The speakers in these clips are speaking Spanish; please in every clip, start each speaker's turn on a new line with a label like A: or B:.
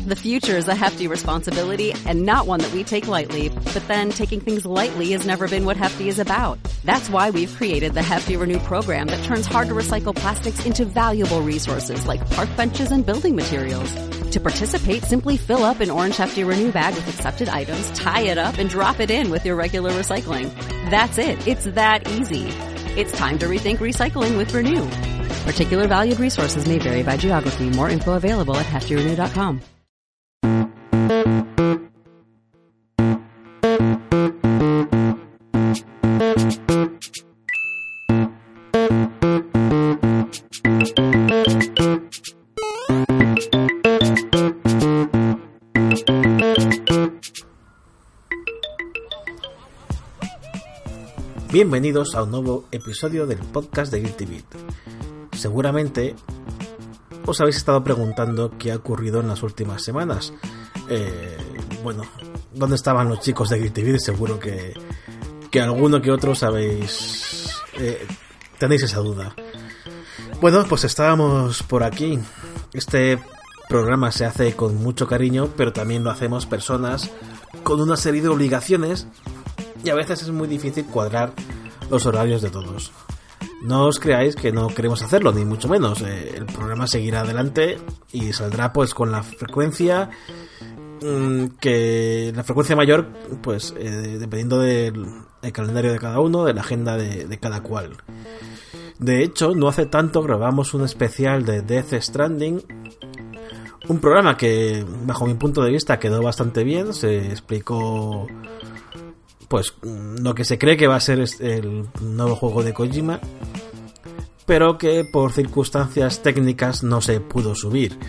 A: The future is a hefty responsibility and not one that we take lightly, but then taking things lightly has never been what Hefty is about. That's why we've created the Hefty Renew program that turns hard-to-recycle plastics into valuable resources like park benches and building materials. To participate, simply fill up an orange Hefty Renew bag with accepted items, tie it up, and drop it in with your regular recycling. That's it. It's that easy. It's time to rethink recycling with Renew. Particular valued resources may vary by geography. More info available at heftyrenew.com.
B: Bienvenidos a un nuevo episodio del podcast de Guilty Beat. Seguramente os habéis estado preguntando qué ha ocurrido en las últimas semanas. ¿Dónde estaban los chicos de Guilty Beat? Seguro que alguno que otro tenéis esa duda. Bueno, pues estábamos por aquí. Este programa se hace con mucho cariño, pero también lo hacemos personas con una serie de obligaciones y a veces es muy difícil cuadrar los horarios de todos. No os creáis que no queremos hacerlo, ni mucho menos. El programa seguirá adelante y saldrá pues con la frecuencia la frecuencia mayor, pues dependiendo del calendario de cada uno, de la agenda de cada cual. De hecho, no hace tanto grabamos un especial de Death Stranding, un programa que bajo mi punto de vista quedó bastante bien. Se explicó pues lo que se cree que va a ser el nuevo juego de Kojima, pero que por circunstancias técnicas no se pudo subir.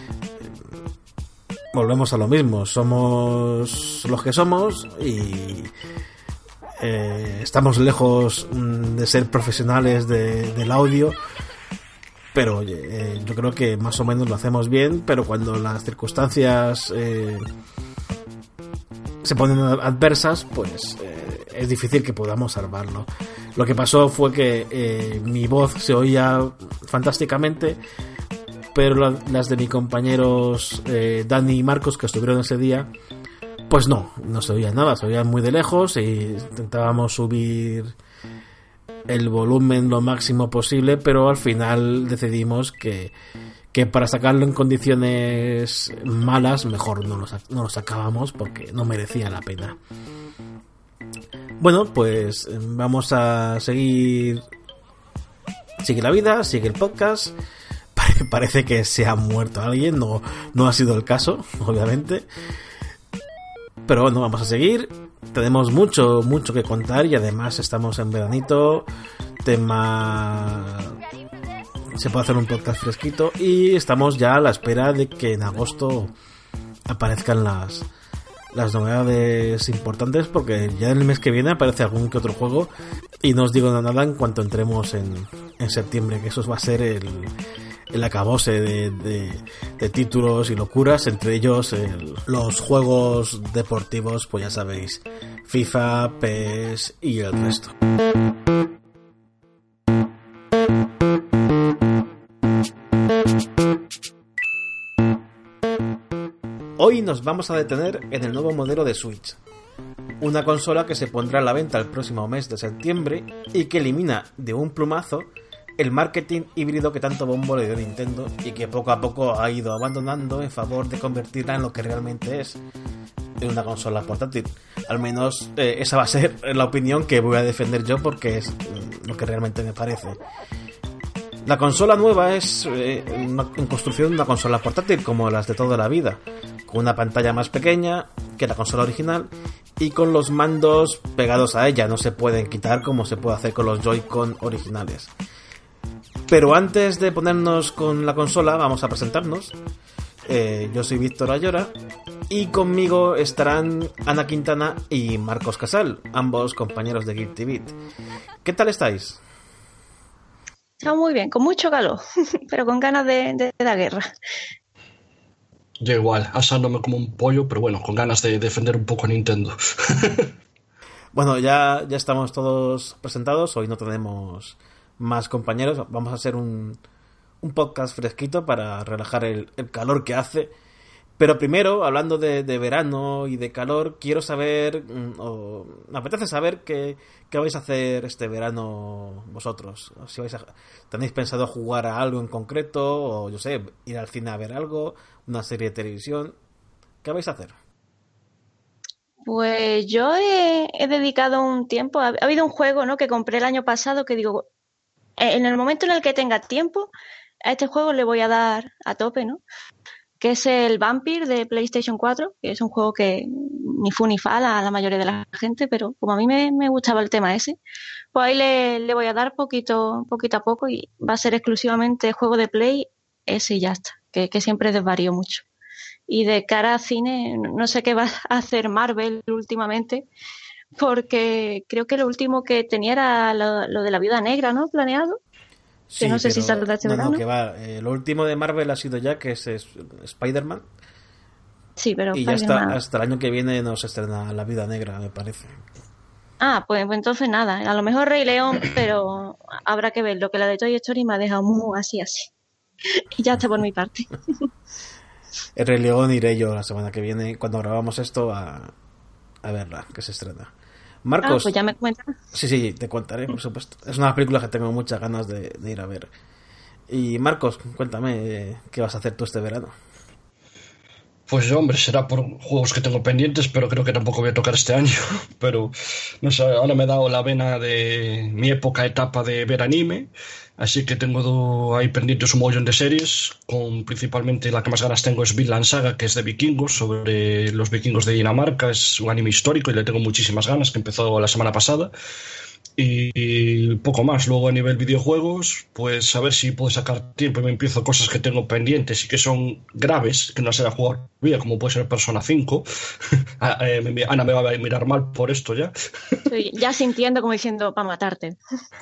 B: Volvemos a lo mismo, somos los que somos y estamos lejos de ser profesionales del audio, pero yo creo que más o menos lo hacemos bien, pero cuando las circunstancias se ponen adversas, pues es difícil que podamos salvarlo. Lo que pasó fue que mi voz se oía fantásticamente, pero las de mis compañeros Dani y Marcos, que estuvieron ese día, pues no se oía nada, se oían muy de lejos, y intentábamos subir el volumen lo máximo posible, pero al final decidimos que para sacarlo en condiciones malas mejor no lo sacábamos, porque no merecía la pena. Bueno, pues vamos a seguir. Sigue la vida, sigue el podcast. Parece que se ha muerto alguien, no ha sido el caso, obviamente. Pero bueno, vamos a seguir. Tenemos mucho que contar y además estamos en veranito. Se puede hacer un podcast fresquito y estamos ya a la espera de que en agosto aparezcan las novedades importantes, porque ya en el mes que viene aparece algún que otro juego y no os digo nada en cuanto entremos en septiembre, que eso va a ser el acabose de títulos y locuras, entre ellos los juegos deportivos, pues ya sabéis, FIFA, PES y el resto. Hoy nos vamos a detener en el nuevo modelo de Switch, una consola que se pondrá a la venta el próximo mes de septiembre y que elimina de un plumazo el marketing híbrido que tanto bombo le dio Nintendo y que poco a poco ha ido abandonando en favor de convertirla en lo que realmente es, en una consola portátil. Al menos esa va a ser la opinión que voy a defender yo, porque es lo que realmente me parece. La consola nueva es en construcción una consola portátil como las de toda la vida, con una pantalla más pequeña que la consola original y con los mandos pegados a ella, no se pueden quitar como se puede hacer con los Joy-Con originales. Pero antes de ponernos con la consola, vamos a presentarnos. Yo soy Víctor Ayora y conmigo estarán Ana Quintana y Marcos Casal, ambos compañeros de Guilty Beat. ¿Qué tal estáis?
C: Muy bien, con mucho calor, pero con ganas de la guerra.
D: Yo igual, asándome como un pollo, pero bueno, con ganas de defender un poco a Nintendo.
B: Bueno, ya estamos todos presentados. Hoy no tenemos más compañeros. Vamos a hacer un podcast fresquito para relajar el calor que hace. Pero primero, hablando de verano y de calor, quiero saber, me apetece saber qué vais a hacer este verano vosotros. Si tenéis pensado jugar a algo en concreto, o yo sé, ir al cine a ver algo, una serie de televisión. ¿Qué vais a hacer?
C: Pues yo he dedicado un tiempo, ha habido un juego, ¿no?, que compré el año pasado que digo, en el momento en el que tenga tiempo, a este juego le voy a dar a tope, ¿no? Que es el Vampire de PlayStation 4, que es un juego que ni fu ni fa a la mayoría de la gente, pero como a mí me gustaba el tema ese, pues ahí le voy a dar poquito a poco y va a ser exclusivamente juego de Play, ese y ya está, que siempre desvarío mucho. Y de cara a cine, no sé qué va a hacer Marvel últimamente, porque creo que lo último que tenía era lo de la Viuda Negra, ¿no?, planeado.
B: Sí,
C: que no sé si saldrá este verano.
B: No, que va. Lo último de Marvel ha sido ya que es Spider-Man.
C: Sí, pero
B: y ya hasta el año que viene no se estrena La Viuda Negra, me parece.
C: Pues entonces nada. A lo mejor Rey León, pero habrá que ver. Lo que la de Toy Story me ha dejado muy así. Y ya está por mi parte.
B: El Rey León iré yo la semana que viene, cuando grabamos esto, a verla, que se estrena. Marcos.
C: Pues ya me cuentas.
B: Sí, te contaré, por supuesto. Es una película que tengo muchas ganas de ir a ver. Y Marcos, cuéntame, ¿qué vas a hacer tú este verano?
D: Pues yo, hombre, será por juegos que tengo pendientes, pero creo que tampoco voy a tocar este año. Pero, no sé, ahora me he dado la vena de mi etapa de ver anime. Así que tengo ahí pendientes un montón de series, con principalmente la que más ganas tengo es Vinland Saga, que es de vikingos, sobre los vikingos de Dinamarca. Es un anime histórico y le tengo muchísimas ganas, que empezó la semana pasada. Y poco más. Luego a nivel videojuegos, pues a ver si puedo sacar tiempo y me empiezo cosas que tengo pendientes y que son graves, que no se la jugar todavía, como puede ser Persona 5. Ana me va a mirar mal por esto ya.
C: Estoy ya sintiendo como diciendo para matarte.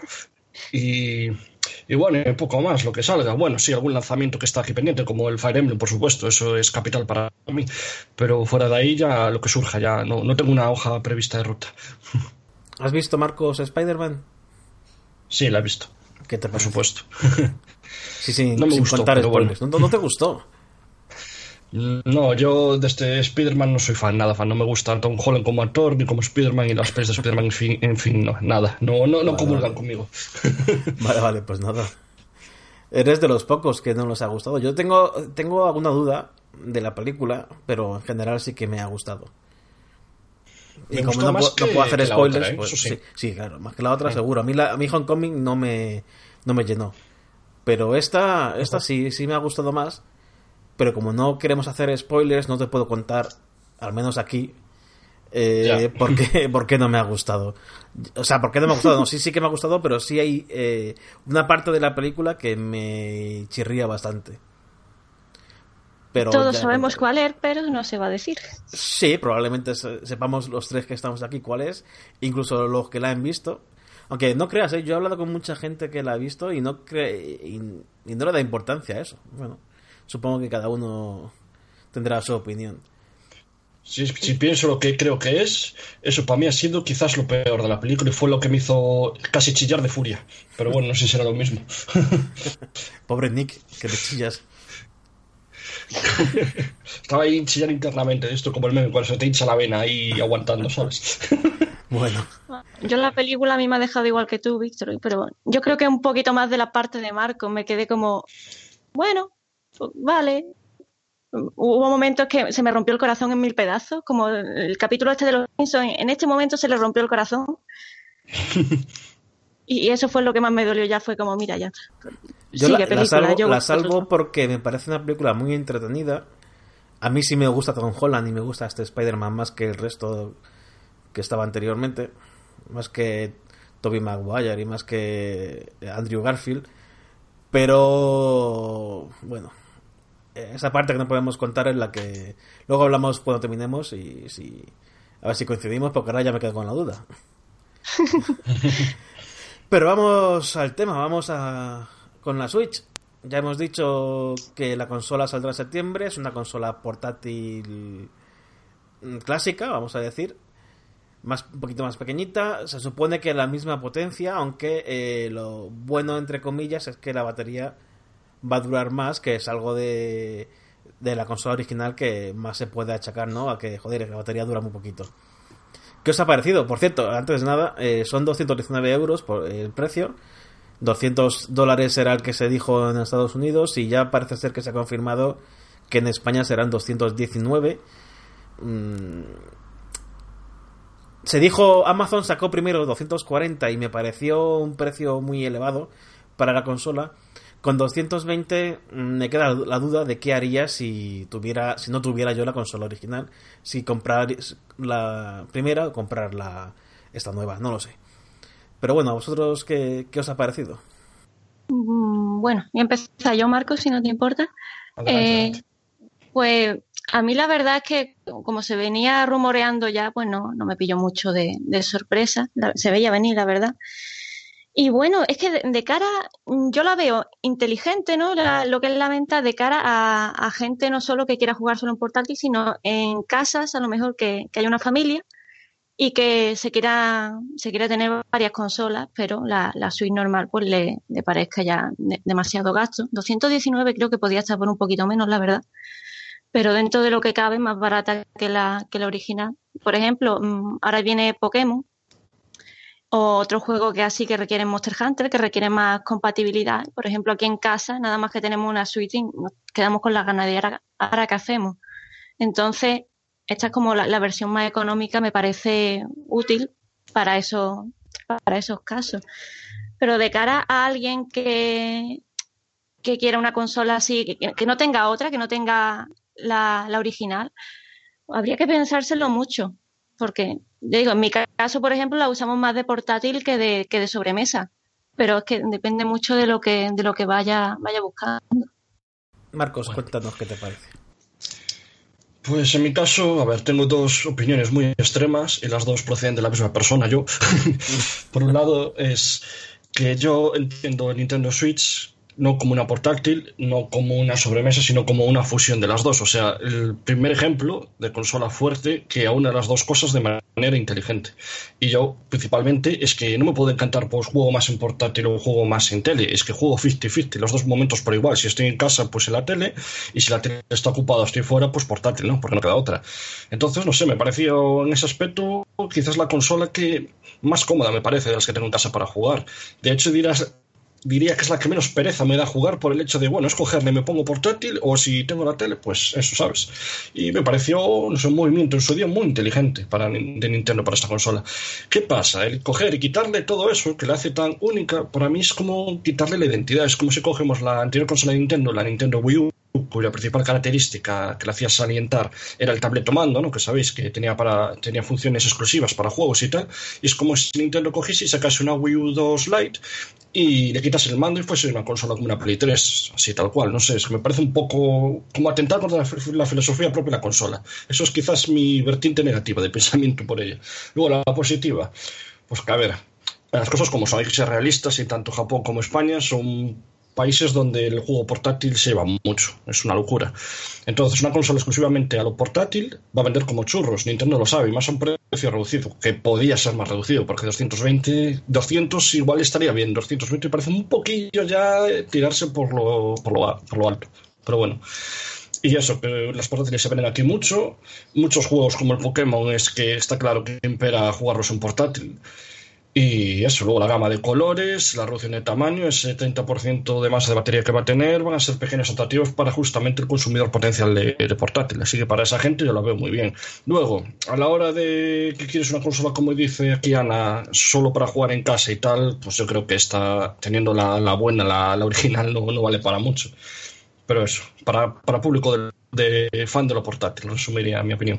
D: Y bueno, poco más, lo que salga. Bueno, sí, algún lanzamiento que está aquí pendiente, como el Fire Emblem, por supuesto, eso es capital para mí. Pero fuera de ahí ya lo que surja, ya no tengo una hoja prevista de ruta.
B: ¿Has visto, Marcos, Spider-Man?
D: Sí, la he visto.
B: ¿Qué te parece?
D: Por supuesto.
B: Sí,
D: no me
B: sin
D: gustó,
B: contar
D: spoilers.
B: Bueno. ¿No te gustó?
D: No, yo de este Spider-Man no soy nada fan. No me gusta Tom Holland como actor, ni como Spider-Man, y las pelis de Spider-Man, en fin, no, nada. No comulgan conmigo.
B: Vale, pues nada. Eres de los pocos que no nos ha gustado. Yo tengo alguna duda de la película, pero en general sí que me ha gustado. Y como no puedo hacer spoilers,
D: otra,
B: pues sí, claro, más que la otra seguro. A mí Homecoming no me llenó. Pero esta sí me ha gustado más. Pero como no queremos hacer spoilers, no te puedo contar, al menos aquí, por qué no me ha gustado. O sea, por qué no me ha gustado. No, sí que me ha gustado, pero sí hay una parte de la película que me chirría bastante. Pero
C: todos sabemos cuál es, pero no se va a decir.
B: Sí, probablemente sepamos los tres que estamos aquí cuál es, incluso los que la han visto. Aunque no creas, yo he hablado con mucha gente que la ha visto y no le da importancia a eso. Bueno, supongo que cada uno tendrá su opinión.
D: Si pienso lo que creo que es, eso para mí ha sido quizás lo peor de la película y fue lo que me hizo casi chillar de furia. Pero bueno, no sé si será lo mismo.
B: Pobre Nick, que te chillas.
D: Estaba ahí chillando internamente, esto como el meme cuando se te hincha la vena ahí aguantando, ¿sabes?
B: Bueno.
C: Yo la película a mí me ha dejado igual que tú, Víctor, pero yo creo que un poquito más de la parte de Marco. Me quedé como, bueno, pues vale. Hubo momentos que se me rompió el corazón en 1000 pedazos, como el capítulo este de los Simpsons. En este momento se le rompió el corazón. Y eso fue lo que más me dolió. Ya fue como, mira, ya.
B: Yo la salvo porque me parece una película muy entretenida. A mí sí me gusta Tom Holland y me gusta este Spider-Man más que el resto que estaba anteriormente, más que Tobey Maguire y más que Andrew Garfield. Pero bueno, esa parte que no podemos contar es la que luego hablamos cuando terminemos y a ver si coincidimos, porque ahora ya me quedo con la duda. Pero vamos al tema, con la Switch. Ya hemos dicho que la consola saldrá en septiembre, es una consola portátil clásica, vamos a decir, un poquito más pequeñita. Se supone que la misma potencia, aunque lo bueno, entre comillas, es que la batería va a durar más, que es algo de de la consola original que más se puede achacar, ¿no? A que, joder, la batería dura muy poquito. ¿Qué os ha parecido? Por cierto, antes de nada, son 219 euros por el precio. $200 era el que se dijo en Estados Unidos y ya parece ser que se ha confirmado que en España serán 219. Se dijo, Amazon sacó primero 240 y me pareció un precio muy elevado para la consola. Con 220 me queda la duda de qué haría si no tuviera yo la consola original, si comprar la primera o comprar esta nueva, no lo sé. Pero bueno, ¿a vosotros qué os ha parecido?
C: Bueno, voy a empezar yo, Marcos, si no te importa.
D: Adelante.
C: Pues a mí la verdad es que como se venía rumoreando ya, pues no me pilló mucho de sorpresa. Se veía venir, la verdad. Y bueno, es que de cara, yo la veo inteligente, ¿no? Lo que es la venta de cara a gente no solo que quiera jugar solo en portátil, sino en casas, a lo mejor que haya una familia y que se quiera tener varias consolas, pero la Switch normal pues le parezca ya demasiado gasto. 219 creo que podía estar por un poquito menos, la verdad, pero dentro de lo que cabe, más barata que la original. Por ejemplo, ahora viene Pokémon, o otro juego que requieren Monster Hunter, que requieren más compatibilidad. Por ejemplo, aquí en casa, nada más que tenemos una Switch, nos quedamos con las ganas de ahora qué hacemos. Entonces, esta es como la versión más económica, me parece útil para esos casos. Pero de cara a alguien que quiera una consola así, que no tenga otra, que no tenga la original, habría que pensárselo mucho. Porque, digo, en mi caso, por ejemplo, la usamos más de portátil que de sobremesa. Pero es que depende mucho de lo que vaya buscando.
B: Marcos, cuéntanos qué te parece.
D: Pues en mi caso, a ver, tengo dos opiniones muy extremas y las dos proceden de la misma persona, yo. Por un lado es que yo entiendo el Nintendo Switch no como una portátil, no como una sobremesa, sino como una fusión de las dos. O sea, el primer ejemplo de consola fuerte que aúna las dos cosas de manera inteligente. Y yo, principalmente, es que no me puedo encantar, pues juego más en portátil o juego más en tele. Es que juego 50-50, los dos momentos por igual. Si estoy en casa, pues en la tele, y si la tele está ocupada, estoy fuera, pues portátil, ¿no? Porque no queda otra. Entonces, no sé, me pareció en ese aspecto quizás la consola que más cómoda me parece de las que tengo en casa para jugar. De hecho, diría que es la que menos pereza me da jugar por el hecho de, bueno, escogerle, me pongo portátil o si tengo la tele, pues eso, ¿sabes? Y me pareció, no sé, un movimiento en su día muy inteligente de Nintendo para esta consola. ¿Qué pasa? El coger y quitarle todo eso que la hace tan única, para mí es como quitarle la identidad. Es como si cogemos la anterior consola de Nintendo, la Nintendo Wii U, cuya principal característica que la hacía salientar era el tabletomando, ¿no? Que sabéis que tenía funciones exclusivas para juegos y tal. Y es como si Nintendo cogiese y sacase una Wii U 2 Lite y le quitas el mando y fuese una consola como una Play 3, así tal cual. No sé, es que me parece un poco como atentar contra la filosofía propia de la consola. Eso es quizás mi vertiente negativa de pensamiento por ella. Luego la positiva, pues que a ver, las cosas como son, hay que ser realistas, y tanto Japón como España son países donde el juego portátil se lleva mucho, es una locura. Entonces, una consola exclusivamente a lo portátil va a vender como churros. Nintendo lo sabe, y más a un precio reducido, que podía ser más reducido, porque 200 igual estaría bien. 220 parece un poquillo ya tirarse por lo alto. Pero bueno. Y eso, que los portátiles se venden aquí mucho. Muchos juegos como el Pokémon es que está claro que impera jugarlos en portátil. Y eso, luego la gama de colores, la reducción de tamaño, ese 30% de masa de batería que va a tener, van a ser pequeños atractivos para justamente el consumidor potencial de portátil. Así que para esa gente yo la veo muy bien. Luego, a la hora de que quieres una consola, como dice aquí Ana, solo para jugar en casa y tal, pues yo creo que esta, teniendo la buena, la original, no vale para mucho. Pero eso, para público de fan de lo portátil, resumiría mi opinión.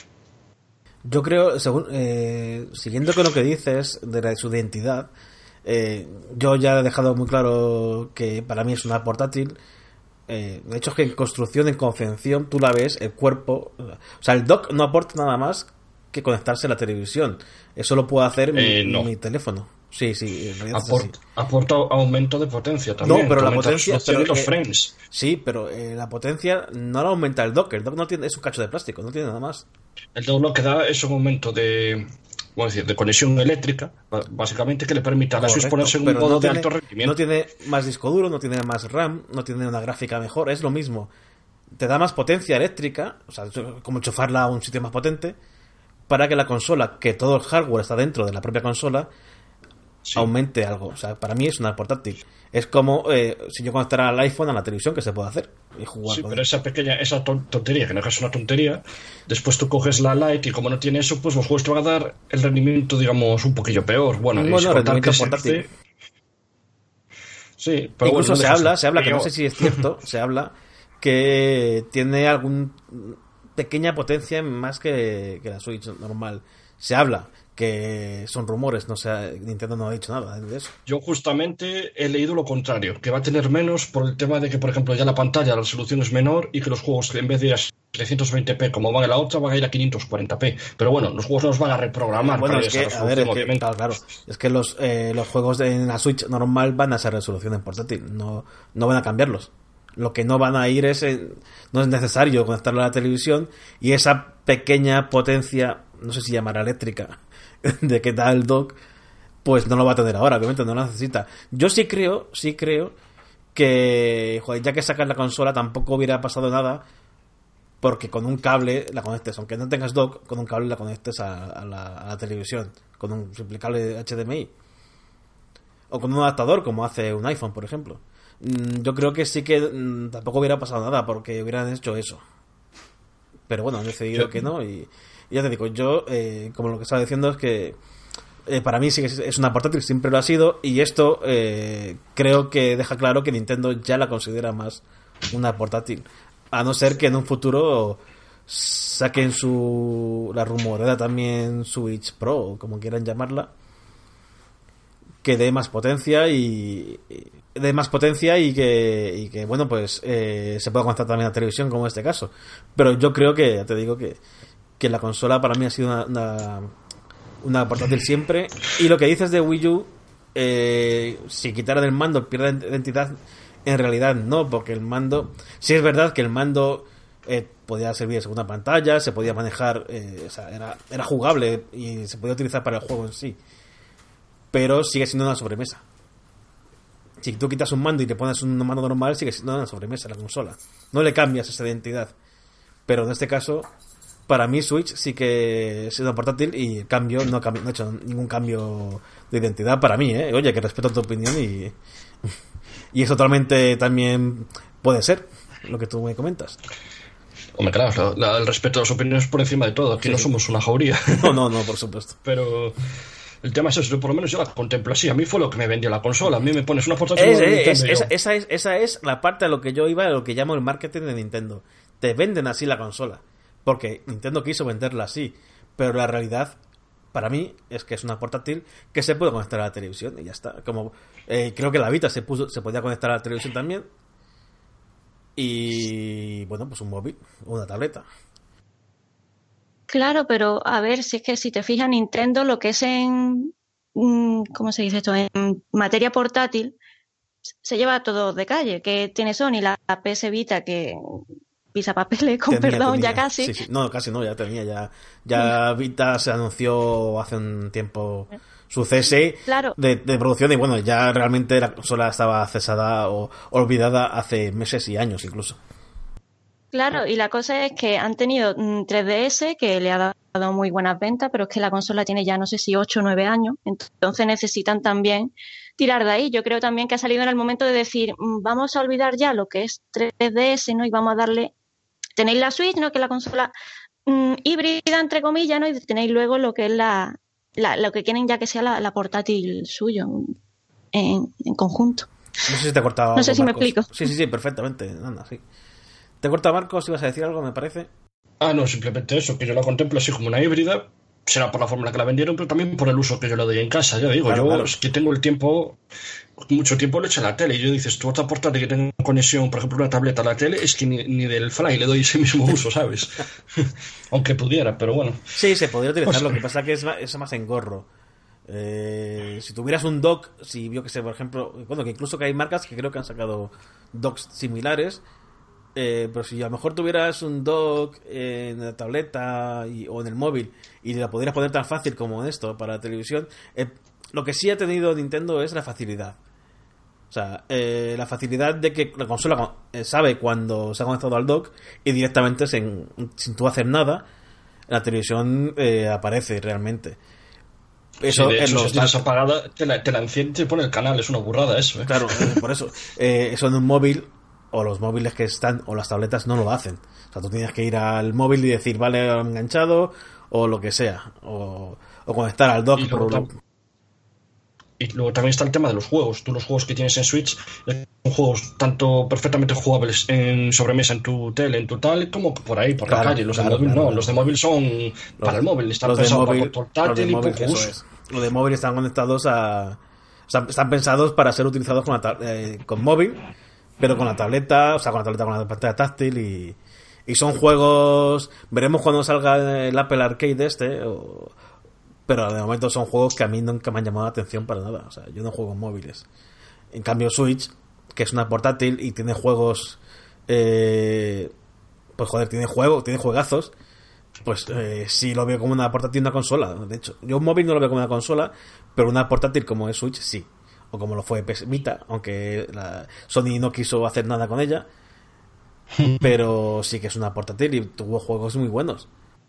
B: Yo creo, siguiendo con lo que dices de su identidad, yo ya he dejado muy claro que para mí es una portátil. De hecho, es que en construcción, en confección, tú la ves, el cuerpo, o sea, el dock no aporta nada más que conectarse a la televisión. Eso lo puedo hacer mi teléfono. Sí, en realidad
D: aporta aumento de potencia también.
B: No, pero la potencia,
D: los frames.
B: Sí, pero la potencia no la aumenta el dock. El dock no tiene, es un cacho de plástico, no tiene nada más.
D: El dock lo que da es un aumento de conexión eléctrica, básicamente, que le permite a la Switch ponerse en un modo de alto rendimiento.
B: No tiene más disco duro, no tiene más RAM, no tiene una gráfica mejor, es lo mismo. te da más potencia eléctrica, o sea, como enchufarla a un sitio más potente, para que la consola, que todo el hardware está dentro de la propia consola, aumente algo. O sea, para mí es una portátil. Es como si yo conectara al iPhone a la televisión, que se puede hacer y jugar.
D: Sí, pero esa tontería, que no es una tontería, después tú coges la Lite y como no tiene eso, pues los juegos te van a dar el rendimiento, digamos, un poquillo peor. Bueno,
B: rendimiento portátil.
D: Sí, pero
B: incluso
D: bueno,
B: se habla, que no sé si es cierto, se habla que tiene algún pequeña potencia más que la Switch normal. Se habla, que son rumores, no sé, Nintendo no ha dicho nada de eso.
D: Yo justamente he leído lo contrario, que va a tener menos por el tema de que, por ejemplo, ya la pantalla, la resolución es menor y que los juegos, en vez de ir a 320p como van en la otra, van a ir a 540p. Pero bueno, los juegos no los van a reprogramar para esa resolución, obviamente.
B: Claro, es que los juegos en la Switch normal van a ser resolución en portátil, no van a cambiarlos. Lo que no van a ir no es necesario conectarlo a la televisión, y esa pequeña potencia, no sé si llamará eléctrica, de que da el dock, pues no lo va a tener ahora, obviamente no lo necesita. Yo sí creo que, joder, ya que sacas la consola tampoco hubiera pasado nada, porque con un cable la conectes, aunque no tengas dock, con un cable la conectes a la televisión, con un simple cable HDMI, o con un adaptador como hace un iPhone, por ejemplo. Yo creo que sí que tampoco hubiera pasado nada porque hubieran hecho eso, pero bueno, han decidido que no. Y ya te digo, yo como lo que estaba diciendo es que para mí sí que es una portátil, siempre lo ha sido, y esto creo que deja claro que Nintendo ya la considera más una portátil, a no ser que en un futuro saquen la rumorada también Switch Pro, o como quieran llamarla, que dé más potencia y que bueno, pues se pueda conectar también a la televisión, como en este caso. Pero yo creo que, ya te digo, que la consola para mí ha sido una portátil siempre. Y lo que dices de Wii U, si quitaran el mando pierde identidad, en realidad no, porque el mando, sí es verdad que el mando podía servir de segunda pantalla, se podía manejar, o sea, era jugable y se podía utilizar para el juego en sí, pero sigue siendo una sobremesa. Si tú quitas un mando y te pones un mando normal, sigue siendo una sobremesa la consola, no le cambias esa identidad. Pero en este caso, para mí Switch sí que es una portátil, y el cambio no he hecho ningún cambio de identidad para mí, oye, que respeto tu opinión, y es totalmente, también puede ser lo que tú me comentas.
D: Hombre, claro, el respeto a las opiniones por encima de todo. Aquí no somos una jauría.
B: No, por supuesto.
D: Pero el tema es eso, por lo menos yo la contemplo así. A mí fue lo que me vendió la consola. A mí me pones una portátil.
B: Esa es la parte a lo que yo iba, a lo que llamo el marketing de Nintendo. Te venden así la consola, porque Nintendo quiso venderla así, pero la realidad para mí es que es una portátil que se puede conectar a la televisión y ya está. Como creo que la Vita se podía conectar a la televisión también, y bueno, pues un móvil o una tableta.
C: Claro, pero a ver, si es que si te fijas, Nintendo, lo que es ¿cómo se dice esto? En materia portátil, se lleva todo de calle. Que tiene Sony, la PS Vita, que pisa papeles, con perdón, ya casi.
B: Sí. No, casi no, ya tenía. Ya Vita se anunció hace un tiempo su cese de producción, y bueno, ya realmente la consola estaba cesada o olvidada hace meses y años incluso.
C: Claro, y la cosa es que han tenido 3DS, que le ha dado muy buenas ventas, pero es que la consola tiene ya no sé si 8 o 9 años, entonces necesitan también tirar de ahí. Yo creo también que ha salido en el momento de decir, vamos a olvidar ya lo que es 3DS, ¿no? Y vamos a darle... Tenéis la Switch, ¿no? Que es la consola híbrida, entre comillas, ¿no? Y tenéis luego lo que es lo que quieren ya que sea la portátil suyo en conjunto.
B: No sé si te he cortado.
C: No sé si Marcos. Me explico.
B: Sí, perfectamente. Anda, sí. ¿Te he cortado, Marcos? ¿Ibas a decir algo, me parece?
D: No, simplemente eso, que yo la contemplo así como una híbrida. Será por la forma en la que la vendieron, pero también por el uso que yo le doy en casa. Ya digo, claro. Es que tengo el tiempo, mucho tiempo lo he hecho a la tele. Y yo dices, tú otra portátil que tenga conexión, por ejemplo, una tableta a la tele, es que ni del Fly le doy ese mismo uso, ¿sabes? Aunque pudiera, pero bueno.
B: Sí, se podría utilizar, lo que pasa que es más engorro. Si tuvieras un dock, si vio que sé, por ejemplo, bueno, que incluso que hay marcas que creo que han sacado docks similares. Pero si a lo mejor tuvieras un dock en la tableta o en el móvil y la pudieras poner tan fácil como en esto para la televisión, lo que sí ha tenido Nintendo es la facilidad. O sea, la facilidad de que la consola sabe cuando se ha conectado al dock y directamente sin tú hacer nada, la televisión aparece realmente. Eso,
D: sí, de hecho, si tienes apagada, te la enciende y te pone el canal. Es una burrada eso, ¿eh?
B: Claro, por eso. Eso en un móvil, o los móviles que están, o las tabletas no lo hacen. O sea, tú tienes que ir al móvil y decir, vale, enganchado, o lo que sea. O conectar al dock.
D: Y luego también está el tema de los juegos. Tú los juegos que tienes en Switch son juegos tanto perfectamente jugables en sobremesa en tu tele, en tu tal, como por ahí, por la calle. Los de móvil no, los de móvil son para el móvil. Están pensados para el portátil y poco uso.
B: Los de móvil están conectados están pensados para ser utilizados con móvil, pero con la tableta, con la pantalla táctil y son juegos... Veremos cuando salga el Apple Arcade pero de momento son juegos que a mí nunca me han llamado la atención para nada. O sea, yo no juego en móviles. En cambio Switch, que es una portátil y tiene juegos... tiene juegazos. Pues sí lo veo como una portátil y una consola. De hecho, yo un móvil no lo veo como una consola, pero una portátil como es Switch, sí. O como lo fue PS Vita, aunque Sony no quiso hacer nada con ella. Pero sí que es una portátil y tuvo juegos muy buenos.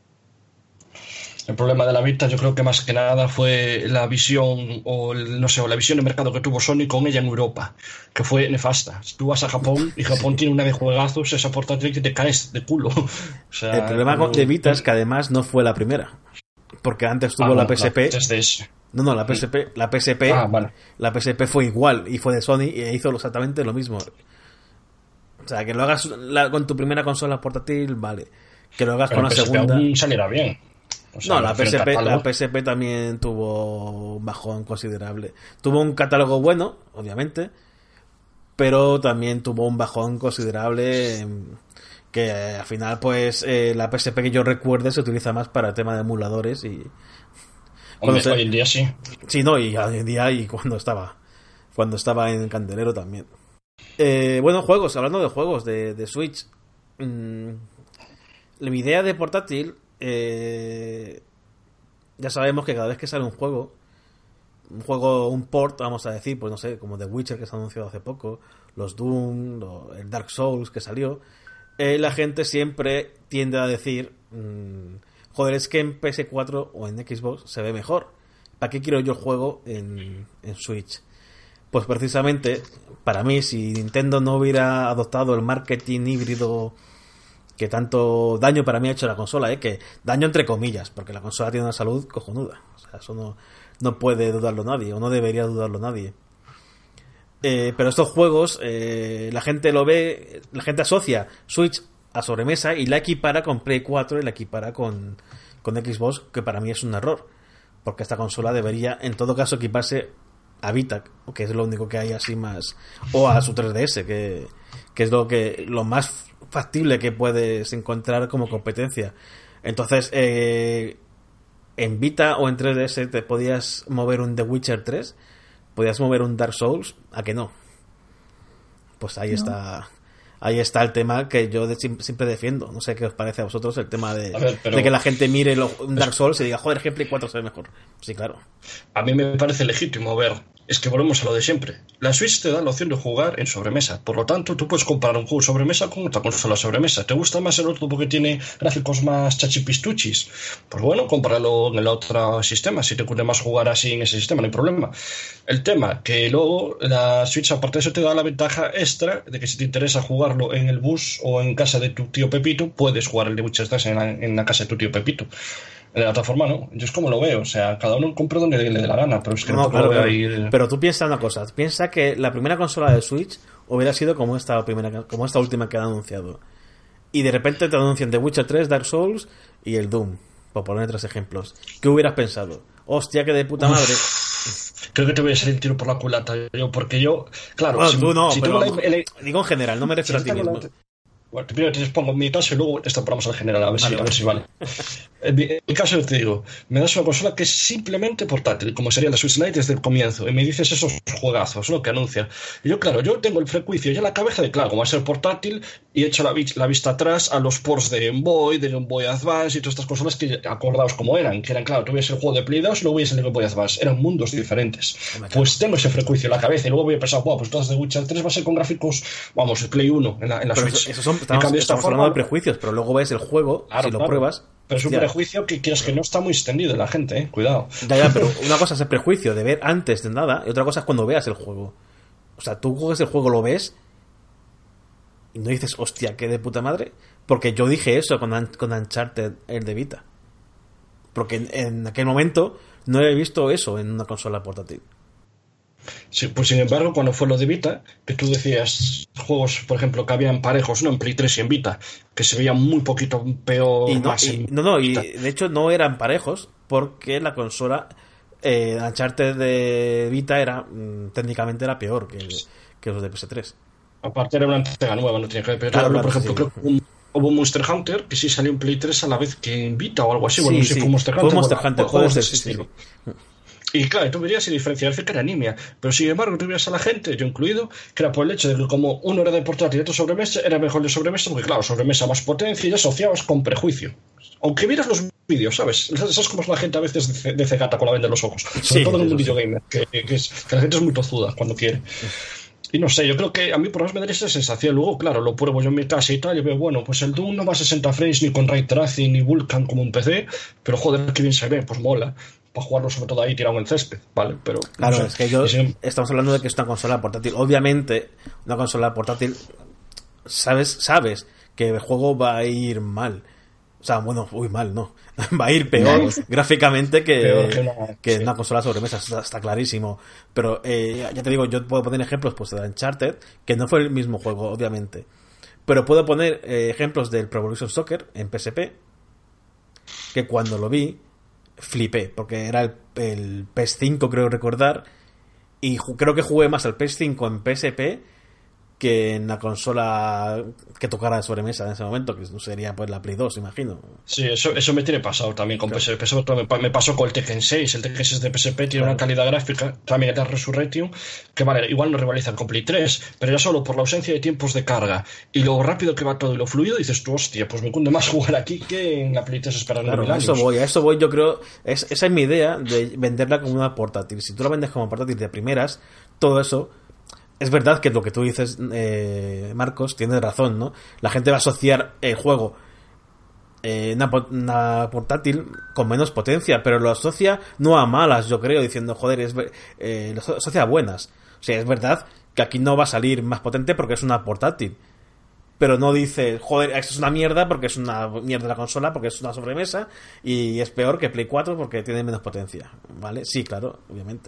D: El problema de la Vita, yo creo que más que nada fue la visión o la visión de mercado que tuvo Sony con ella en Europa, que fue nefasta. Tú vas a Japón y Japón tiene una de juegazos, esa portátil que te caes de culo. O sea,
B: el problema de Vita es que además no fue la primera, porque antes tuvo la PSP. No, la PSP,
D: vale.
B: La PSP fue igual y fue de Sony y hizo exactamente lo mismo. O sea, que lo hagas con tu primera consola portátil, vale. Que lo hagas con la segunda.
D: Aún saliera bien. O sea,
B: no, la PSP también tuvo un bajón considerable. Tuvo un catálogo bueno, obviamente, pero también tuvo un bajón considerable que al final, pues, la PSP que yo recuerde se utiliza más para el tema de emuladores y...
D: Hombre, hoy en día sí.
B: Sí, no, y hoy en día y cuando estaba en Candelero también. Bueno, juegos, hablando de juegos de Switch. Mi idea de portátil... ya sabemos que cada vez que sale un port, vamos a decir, pues no sé, como The Witcher que se ha anunciado hace poco, los Doom, el Dark Souls que salió, la gente siempre tiende a decir, joder, es que en PS4 o en Xbox se ve mejor, ¿para qué quiero yo el juego en Switch? Pues precisamente, para mí, si Nintendo no hubiera adoptado el marketing híbrido que tanto daño para mí ha hecho la consola, que daño entre comillas, porque la consola tiene una salud cojonuda, o sea, eso no puede dudarlo nadie, o no debería dudarlo nadie. Pero estos juegos, la gente lo ve, la gente asocia Switch a sobremesa y la equipara con Play 4 y la equipara con Xbox, que para mí es un error, porque esta consola debería, en todo caso, equiparse a Vita, que es lo único que hay así más, o a su 3DS, que es lo más factible que puedes encontrar como competencia. Entonces, en Vita o en 3DS te podías mover un The Witcher 3, podías mover un Dark Souls, ¿a que no? Pues ahí está el tema que yo siempre defiendo. No sé qué os parece a vosotros el tema de que la gente mire un Dark Souls y diga, joder, es que Play 4 se ve mejor. Sí, claro.
D: A mí me parece legítimo ver. Es que volvemos a lo de siempre. La Switch te da la opción de jugar en sobremesa. Por lo tanto, tú puedes comparar un juego sobremesa con otra consola sobremesa. ¿Te gusta más el otro porque tiene gráficos más chachipistuchis? Pues bueno, cómpralo en el otro sistema. Si te ocurre más jugar así en ese sistema, no hay problema. El tema, que luego la Switch, aparte de eso, te da la ventaja extra de que si te interesa jugarlo en el bus o en casa de tu tío Pepito, puedes jugar el de Witcher 3 en la casa de tu tío Pepito. En la plataforma no, yo es como lo veo, o sea, cada uno compra donde le dé la gana, pero es que no
B: claro,
D: veo ahí...
B: Pero tú piensa una cosa, piensa que la primera consola de Switch hubiera sido como esta última que han anunciado, y de repente te anuncian The Witcher 3, Dark Souls y el Doom, por poner 3 ejemplos. ¿Qué hubieras pensado? Hostia, que de puta madre.
D: Creo que te voy a salir el tiro por la culata, porque yo, claro,
B: bueno, tú no, pero digo en general, no me refiero a ti mismo.
D: Bueno, primero te pongo mi caso y luego extrapolamos al general, a ver si vale. En mi caso yo te digo, me das una consola que es simplemente portátil, como sería la Switch Lite desde el comienzo, y me dices esos juegazos, ¿no? Que anuncia. Y yo, claro, yo tengo el prejuicio ya en la cabeza de, claro, como va a ser portátil, y he hecho la vista atrás a los ports de Game Boy Advance y todas estas consolas que acordaos como eran, que eran, claro, tú veías el juego de Play 2 y luego veías el Game Boy Advance, eran mundos diferentes. Pues tengo ese prejuicio en la cabeza y luego voy a pensar, pues todas de Witcher 3 va a ser con gráficos, vamos, el Play 1 en la Switch.
B: Estamos hablando de prejuicios, pero luego ves el juego, claro, si lo pruebas.
D: Pero es un prejuicio que quieres que no está muy extendido en la gente, cuidado.
B: Ya, pero una cosa es el prejuicio de ver antes de nada y otra cosa es cuando veas el juego. O sea, tú juegas el juego, lo ves y no dices, hostia, qué de puta madre. Porque yo dije eso con Uncharted, el de Vita. Porque en aquel momento no he visto eso en una consola portátil.
D: Sí, pues sin embargo, cuando fue lo de Vita, que tú decías juegos, por ejemplo, que habían parejos, ¿no? En Play 3 y en Vita, que se veían muy poquito peor.
B: Y de hecho no eran parejos, porque la consola Uncharted de Vita era técnicamente era peor que los de PS3.
D: Aparte era una entrega nueva, no tenía que ver. Pero
B: claro,
D: por ejemplo, creo que hubo Monster Hunter, que sí salió en Play 3 a la vez que en Vita o algo así. Bueno, no sé si fue Monster Hunter.
B: Fue Monster Hunter,
D: juegos de ese estilo. Y claro, tú verías y diferenciarse que era nimia, pero sin embargo tú veías a la gente, yo incluido, que era por el hecho de que como uno era de portátil y otro sobremesa, era mejor de sobremesa, porque claro, sobremesa más potencia y ya asociabas con prejuicio. Aunque vieras los vídeos, ¿sabes? ¿Sabes cómo es la gente a veces de cegata con la venda en los ojos? Sobre todo en el mundillo gamer, que la gente es muy tozuda cuando quiere. Y no sé, yo creo que a mí por lo menos me daría esa sensación. Luego, claro, lo pruebo yo en mi casa y tal, y veo, bueno, pues el Doom no va a 60 frames ni con Ray Tracing ni Vulkan como un PC, pero joder, qué bien se ve, pues mola. Para jugarlo sobre todo ahí tirado en césped, ¿vale? Pero
B: claro, no sé. Es que estamos hablando de que es una consola portátil. Obviamente, una consola portátil, sabes que el juego va a ir mal. O sea, bueno, mal, no. Va a ir peor gráficamente que una consola sobremesa, está clarísimo. Pero ya te digo, yo puedo poner ejemplos pues de Uncharted, que no fue el mismo juego, obviamente. Pero puedo poner ejemplos del Pro Evolution Soccer en PSP, que cuando lo vi flipé, porque era el PS5, creo recordar, y creo que jugué más al PS5 en PSP que en la consola que tocara de sobremesa en ese momento, que sería pues la Play 2, imagino.
D: Sí, eso me tiene pasado también con PSP. Eso me pasó con el Tekken 6. El Tekken 6 de PSP tiene una calidad gráfica, también el Resurrection, que vale, igual no rivalizan con Play 3, pero ya solo por la ausencia de tiempos de carga y lo rápido que va todo y lo fluido, dices tú, hostia, pues me cunde más jugar aquí que en la Play 3 esperando
B: a eso voy, yo creo, esa es mi idea de venderla como una portátil. Si tú la vendes como portátil de primeras, todo eso. Es verdad que lo que tú dices, Marcos, tienes razón, ¿no? La gente va a asociar el juego una portátil con menos potencia, pero lo asocia no a malas, yo creo, diciendo, joder, lo asocia a buenas. O sea, es verdad que aquí no va a salir más potente porque es una portátil. Pero no dice, joder, esto es una mierda porque es una mierda la consola, porque es una sobremesa, y es peor que Play 4 porque tiene menos potencia, ¿vale? Sí, claro, obviamente.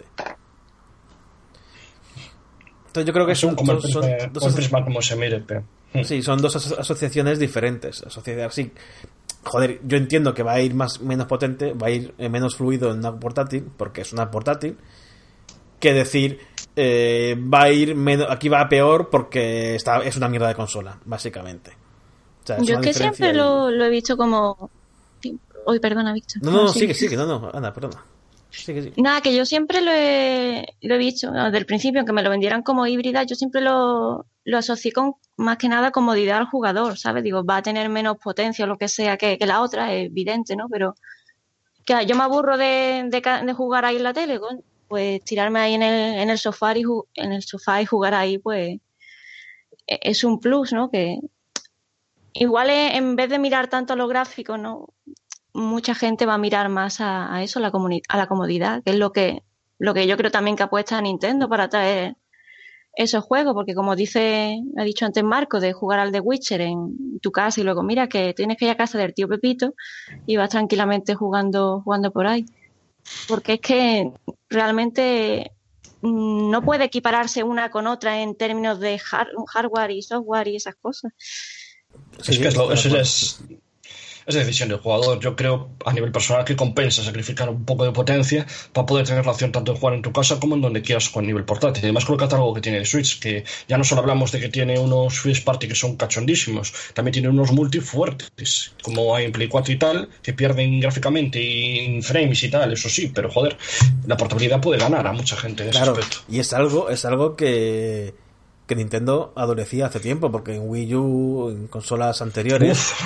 B: Entonces yo creo que son dos
D: prisma como se mire, pero...
B: Sí, son dos asociaciones diferentes. Sí, joder, yo entiendo que va a ir menos potente, va a ir menos fluido en una portátil, porque es una portátil, que decir va a ir menos, aquí va a peor porque es una mierda de consola, básicamente.
C: O sea, yo es que siempre lo he visto como... Uy, perdona, Víctor.
B: No, sigue, anda, perdona. Sí.
C: Nada, que yo siempre lo he visto, desde el principio, aunque me lo vendieran como híbrida, yo siempre lo asocié con más que nada comodidad al jugador, ¿sabes? Digo, va a tener menos potencia o lo que sea que la otra, es evidente, ¿no? Pero que yo me aburro de jugar ahí en la tele, pues tirarme ahí en el sofá y jugar ahí, pues es un plus, ¿no? Que igual en vez de mirar tanto a los gráficos, ¿no? Mucha gente va a mirar más a eso, a la comodidad, que es lo que yo creo también que apuesta a Nintendo para traer esos juegos, porque como ha dicho antes Marco, de jugar al The Witcher en tu casa y luego mira que tienes que ir a casa del tío Pepito y vas tranquilamente jugando por ahí. Porque es que realmente no puede equipararse una con otra en términos de hardware y software y esas cosas.
D: Es que eso es decisión del jugador. Yo creo, a nivel personal, que compensa sacrificar un poco de potencia para poder tener la opción tanto de jugar en tu casa como en donde quieras con nivel portátil. Además, con el catálogo que tiene de Switch, que ya no solo hablamos de que tiene unos first party que son cachondísimos, también tiene unos multi fuertes, como hay en Play 4 y tal, que pierden gráficamente y en frames y tal, eso sí, pero joder, la portabilidad puede ganar a mucha gente en ese aspecto.
B: Y es algo que Nintendo adolecía hace tiempo, porque en Wii U, en consolas anteriores,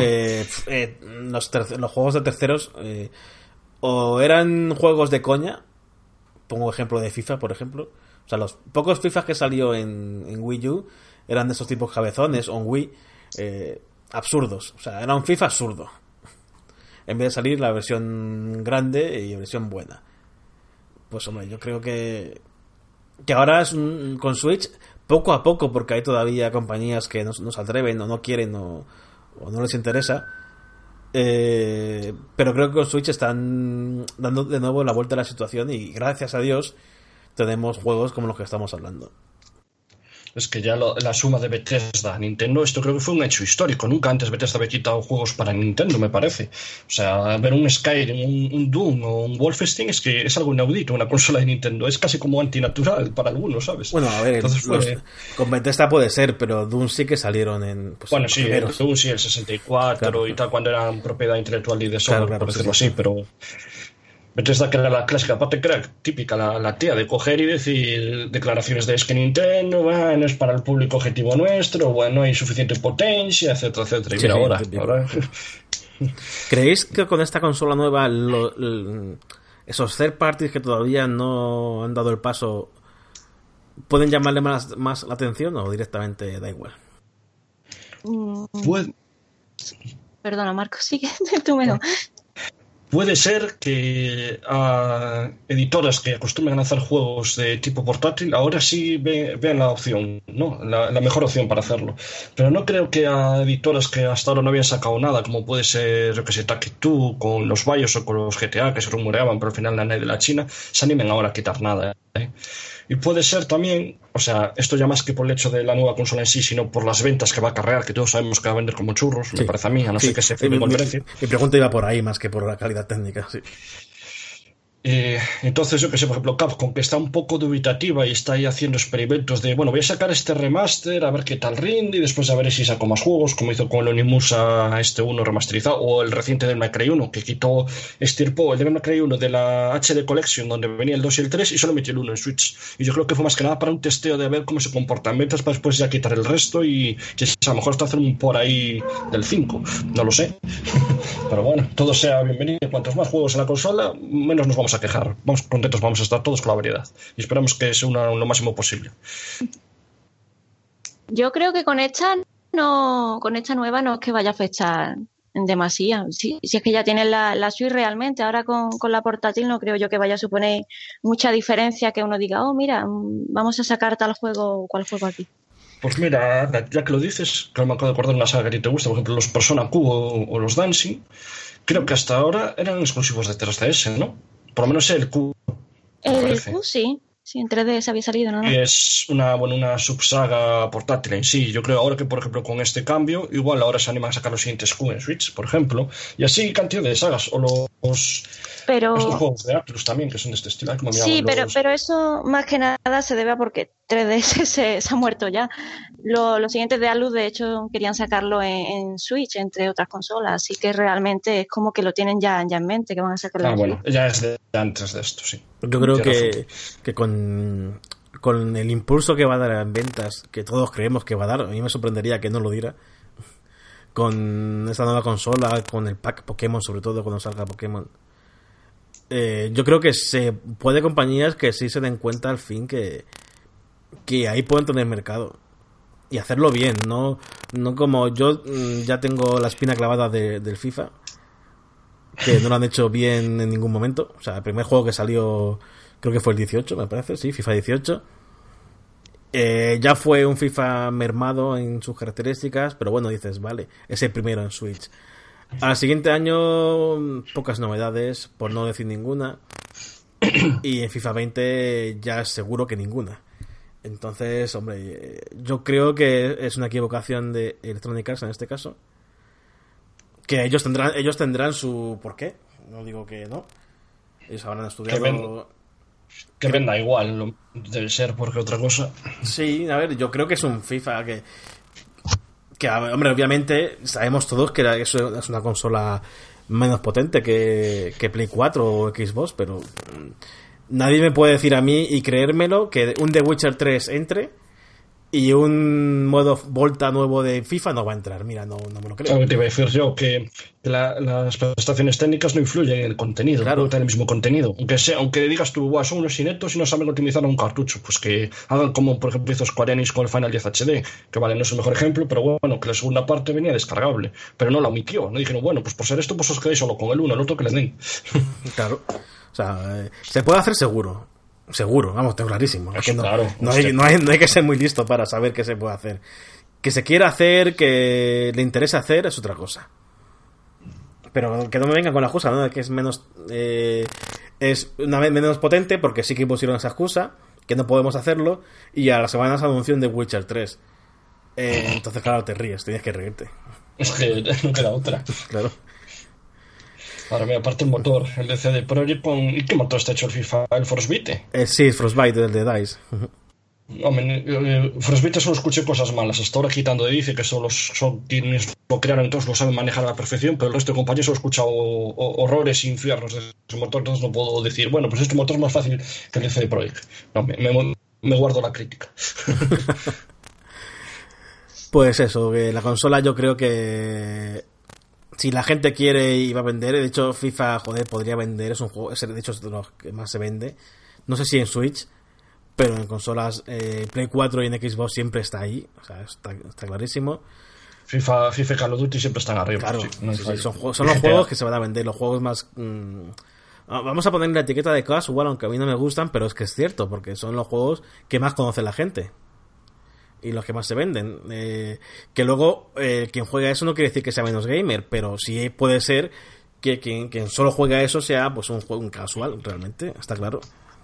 B: los juegos de terceros o eran juegos de coña, pongo ejemplo de FIFA, por ejemplo, o sea, los pocos FIFA que salió en Wii U eran de esos tipos cabezones, o en Wii, absurdos, o sea, era un FIFA absurdo, en vez de salir la versión grande y la versión buena. Pues hombre, yo creo que ahora es con Switch, poco a poco, porque hay todavía compañías que no se atreven o no quieren o no les interesa, pero creo que con Switch están dando de nuevo la vuelta a la situación y gracias a Dios tenemos juegos como los que estamos hablando.
D: Es que ya la suma de Bethesda a Nintendo, esto creo que fue un hecho histórico. Nunca antes Bethesda había quitado juegos para Nintendo, me parece. O sea, ver un Skyrim, un Doom o un Wolfenstein es que es algo inaudito, una consola de Nintendo. Es casi como antinatural para algunos, ¿sabes?
B: Bueno, a ver, con Bethesda puede ser, pero Doom sí que salieron en... Pues,
D: bueno, sí, el Doom sí, el 64 claro, y tal, cuando eran propiedad intelectual y de software, por decirlo así, pero... Bethesda, que era la clásica parte que era típica, la tía de coger y decir declaraciones de es que Nintendo, bueno, es para el público objetivo nuestro, bueno, no hay suficiente potencia, etcétera, etcétera. Y mira, ahora...
B: ¿Creéis que con esta consola nueva esos third parties que todavía no han dado el paso pueden llamarle más la atención o directamente da igual?
C: Perdona, Marco, sigue tú mejor.
D: Puede ser que a editoras que acostumbran a lanzar juegos de tipo portátil ahora sí vean la opción, ¿no? La mejor opción para hacerlo. Pero no creo que a editoras que hasta ahora no habían sacado nada, como puede ser, yo que sé, Take-Two, con los BIOS o con los GTA que se rumoreaban, pero al final nadie de la China, se animen ahora a quitar nada, ¿eh? Y puede ser también, o sea, esto ya más que por el hecho de la nueva consola en sí, sino por las ventas que va a acarrear, que todos sabemos que va a vender como churros, me parece a mí, a no ser que se firme con precio.
B: Mi pregunta iba por ahí más que por la calidad técnica, sí.
D: Entonces, yo que sé, por ejemplo, Capcom, que está un poco dubitativa y está ahí haciendo experimentos de, bueno, voy a sacar este remaster, a ver qué tal rinde, y después a ver si saco más juegos, como hizo con el Onimusa este 1 remasterizado, o el reciente del Devil May Cry 1, que estirpó el Devil May Cry 1 de la HD Collection, donde venía el 2 y el 3, y solo metió el 1 en Switch. Y yo creo que fue más que nada para un testeo de ver cómo se comportan ventas, para después ya quitar el resto, y que a lo mejor está haciendo un por ahí del 5, no lo sé. Pero bueno, todo sea bienvenido. Cuantos más juegos en la consola, menos nos vamos a quejar. Vamos contentos, vamos a estar todos con la variedad. Y esperamos que sea lo máximo posible.
C: Yo creo que con esta nueva no es que vaya a afectar demasiado. Si es que ya tienen la Switch realmente, ahora con la portátil no creo yo que vaya a suponer mucha diferencia que uno diga, oh, mira, vamos a sacar tal juego o cual juego aquí.
D: Pues mira, ya que lo dices, que me acabo de acordar de una saga que a ti te gusta, por ejemplo, los Persona Q o los Dancing, creo que hasta ahora eran exclusivos de 3DS, ¿no? Por lo menos el Q.
C: El Q sí, en 3DS había salido, ¿no?
D: Es una subsaga portátil en sí. Yo creo ahora que, por ejemplo, con este cambio, igual ahora se animan a sacar los siguientes Q en Switch, por ejemplo, y así cantidad de sagas, o estos juegos de Atlus también, que son de este estilo.
C: Sí, pero eso más que nada se debe a porque 3DS se ha muerto ya. Los siguientes de Atlus, de hecho, querían sacarlo en Switch, entre otras consolas, así que realmente es como que lo tienen ya en mente, que van a sacarlo en
D: bueno, ya es de antes de esto, sí.
B: Yo creo que con el impulso que va a dar en ventas, que todos creemos que va a dar, a mí me sorprendería que no lo diera, con esta nueva consola, con el pack Pokémon, sobre todo cuando salga Pokémon, yo creo que se puede compañías que sí se den cuenta al fin que ahí pueden tener mercado y hacerlo bien, no como yo ya tengo la espina clavada del FIFA, que no lo han hecho bien en ningún momento. O sea, el primer juego que salió creo que fue el 18, me parece, sí, FIFA 18. Ya fue un FIFA mermado en sus características, pero bueno, dices, vale, es el primero en Switch. Al siguiente año, pocas novedades, por no decir ninguna. Y en FIFA 20 ya seguro que ninguna. Entonces, hombre, yo creo que es una equivocación de Electronic Arts en este caso. Que ellos tendrán su ¿por qué? No digo que no. Ellos habrán estudiado...
D: Que venda igual, debe ser porque otra cosa.
B: Sí, a ver, yo creo que es un FIFA que hombre, obviamente sabemos todos que eso es una consola menos potente que Play 4 o Xbox, pero nadie me puede decir a mí y creérmelo que un The Witcher 3 entre y un modo Volta nuevo de FIFA no va a entrar. Mira, no me lo creo.
D: Te iba a decir yo que las prestaciones técnicas no influyen en el contenido,
B: claro.
D: No tiene el mismo contenido. Aunque digas tú, son unos ineptos y no saben optimizar un cartucho, pues que hagan como, por ejemplo, hizo Square Enix con el Final 10 HD, que vale, no es el mejor ejemplo, pero bueno, que la segunda parte venía descargable, pero no la omitió. No dijeron, bueno, pues por ser esto, pues os quedéis solo con el uno, el otro que le den.
B: Claro. O sea, se puede hacer seguro. Seguro, vamos, tengo clarísimo. Es que
D: claro,
B: no hay que ser muy listo para saber qué se puede hacer. Que se quiera hacer, que le interese hacer, es otra cosa. Pero que no me vengan con la excusa, ¿no? De que es menos es una vez menos potente, porque sí que pusieron esa excusa, que no podemos hacerlo, y a la semana se anunció un The Witcher 3. Entonces, claro, te ríes, tienes que reírte.
D: Es que no queda otra.
B: Claro.
D: Ahora mira, aparte el motor, el de CD Projekt, ¿y qué motor está hecho el FIFA? ¿El Frostbite?
B: Sí, Frostbite, el de DICE.
D: Hombre, Frostbite solo escuché cosas malas. Hasta ahora quitando de dice que solo son quienes lo crearon, entonces lo saben manejar a la perfección, pero el resto de compañeros solo he escuchado horrores e infiernos de ese motor, entonces no puedo decir, bueno, pues este motor es más fácil que el de CD Projekt. No, me guardo la crítica.
B: Pues eso, que la consola yo creo que si la gente quiere y va a vender, de hecho FIFA, podría vender, es un juego, de hecho es de los que más se vende, no sé si en Switch, pero en consolas Play 4 y en Xbox siempre está ahí, o sea, está clarísimo.
D: FIFA y Call of Duty siempre están arriba.
B: Claro,
D: sí, no
B: sí, son los juegos que se van a vender, los juegos más... vamos a poner la etiqueta de casual, aunque a mí no me gustan, pero es que es cierto, porque son los juegos que más conoce la gente. Y los que más se venden. Que luego, quien juega eso no quiere decir que sea menos gamer, pero sí puede ser que quien solo juega eso sea pues un juego casual, realmente, está claro.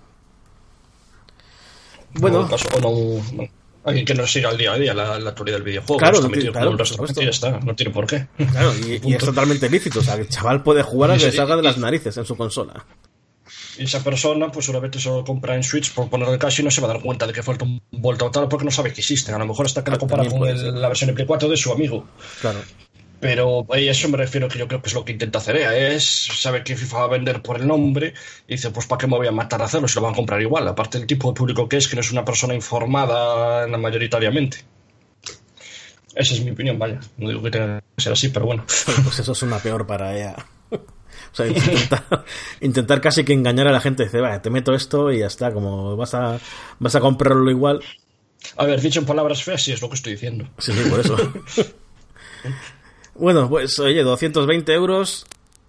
B: Bueno.
D: Alguien que no siga al día a día la actualidad del videojuego.
B: Claro,
D: claro, y ya está, no tiene por qué.
B: Claro, y es totalmente lícito. O sea, el chaval puede jugar a que le salga de las narices en su consola.
D: Y esa persona, pues seguramente solo compra en Switch por ponerle cash y no se va a dar cuenta de que falta un Volta o tal, porque no sabe que existen. A lo mejor hasta que la compara con la versión de Play 4 de su amigo.
B: Claro.
D: Pero a eso me refiero, que yo creo que es lo que intenta hacer ella, es saber que FIFA va a vender por el nombre y dice, pues ¿para qué me voy a matar a hacerlo si lo van a comprar igual? Aparte del tipo de público que es no es una persona informada mayoritariamente. Esa es mi opinión, vaya. No digo que tenga que ser así, pero bueno.
B: Pues eso es una peor para ella. O sea, intentar casi que engañar a la gente. Dice, vaya, te meto esto y ya está, como vas a comprarlo igual.
D: A ver, dicho en palabras feas, sí es lo que estoy diciendo.
B: Sí, por eso. Bueno, pues oye, 220 euros,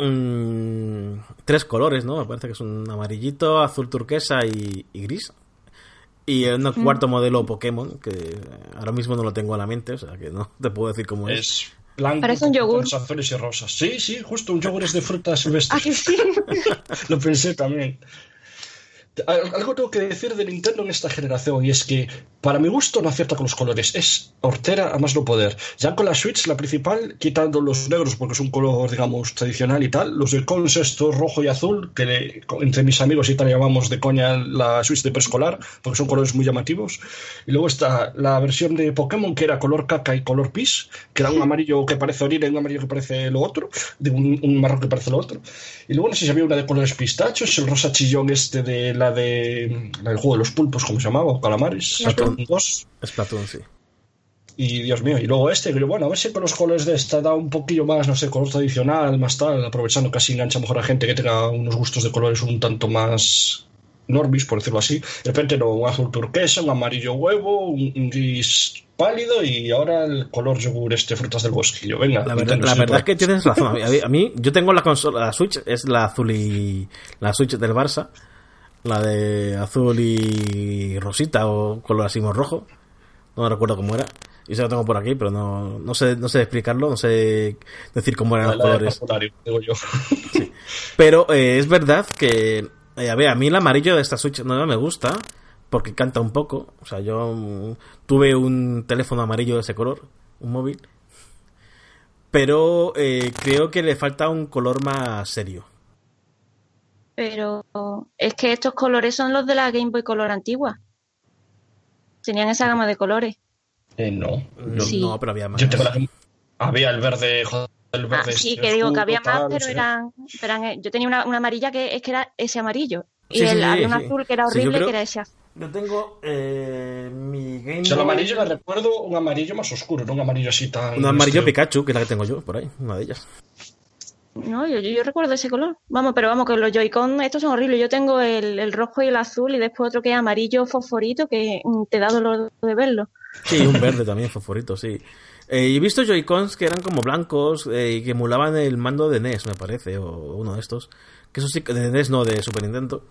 B: 3 colores, ¿no? Me parece que es un amarillito, azul turquesa y gris. Y un cuarto modelo Pokémon, que ahora mismo no lo tengo a la mente, o sea que no te puedo decir cómo es.
D: Blanco,
C: parece un yogur.
D: Con azules y rosas. Sí, justo un yogur es de fruta silvestre.
C: Ah, que sí.
D: Lo pensé también. Algo tengo que decir de Nintendo en esta generación, y es que para mi gusto no acierta con los colores, es hortera a más no poder. Ya con la Switch, la principal, quitando los negros porque es un color, digamos, tradicional y tal, los de cons estos rojo y azul, que entre mis amigos y tal llamamos de coña la Switch de preescolar, porque son colores muy llamativos. Y luego está la versión de Pokémon, que era color caca y color pis, que era un amarillo que parece orina y un amarillo que parece lo otro, un marrón que parece lo otro. Y luego no sé si había una de colores pistachos, el rosa chillón este de la del juego de los pulpos, ¿cómo se llamaba? O calamares. Splatoon 2.
B: Splatoon, sí.
D: Y Dios mío, y luego que yo, bueno, a ver si con los colores de esta da un poquillo más, no sé, color tradicional, más tal, aprovechando que así engancha mejor a gente que tenga unos gustos de colores un tanto más normis, por decirlo así. De repente no, un azul turquesa, un amarillo huevo, un gris pálido y ahora el color yogur frutas del bosquillo. Venga,
B: la verdad es que tienes razón. A mí, yo tengo la consola, la Switch, es la azul y la Switch del Barça, la de azul y rosita o color así más rojo. No recuerdo cómo era. Y se lo tengo por aquí, pero no sé explicarlo, no sé decir cómo eran los colores.
D: Digo yo.
B: Sí. Pero es verdad que a mí el amarillo de esta Switch no me gusta porque canta un poco. O sea, yo tuve un teléfono amarillo de ese color, un móvil, pero creo que le falta un color más serio.
C: Pero es que estos colores son los de la Game Boy Color antigua. Tenían esa gama de colores.
D: No.
C: Sí.
B: No, pero había más.
D: Yo tengo había el verde... El verde
C: sí,
D: este
C: que digo
D: oscuro,
C: que había más,
D: tal,
C: pero
D: sí.
C: eran yo tenía una amarilla que es que era ese amarillo. Y
B: Sí,
C: había un
B: sí.
C: azul que era
B: Sí, yo
C: horrible,
B: creo-
C: que era ese azul.
B: Yo tengo mi Game
D: O sea, el
B: Boy...
D: amarillo le recuerdo un amarillo más oscuro, no un amarillo así tan...
B: Un amarillo Pikachu, que es la que tengo yo, por ahí, una de ellas.
C: No, yo recuerdo ese color. Vamos, pero vamos, que los Joy-Con estos son horribles. Yo tengo el rojo y el azul y después otro que es amarillo fosforito que te da dolor de verlo.
B: Sí, un verde también, fosforito, sí. Y he visto Joy-Cons que eran como blancos y que emulaban el mando de NES, me parece, o uno de estos. Que eso sí, de NES no, de Super Nintendo.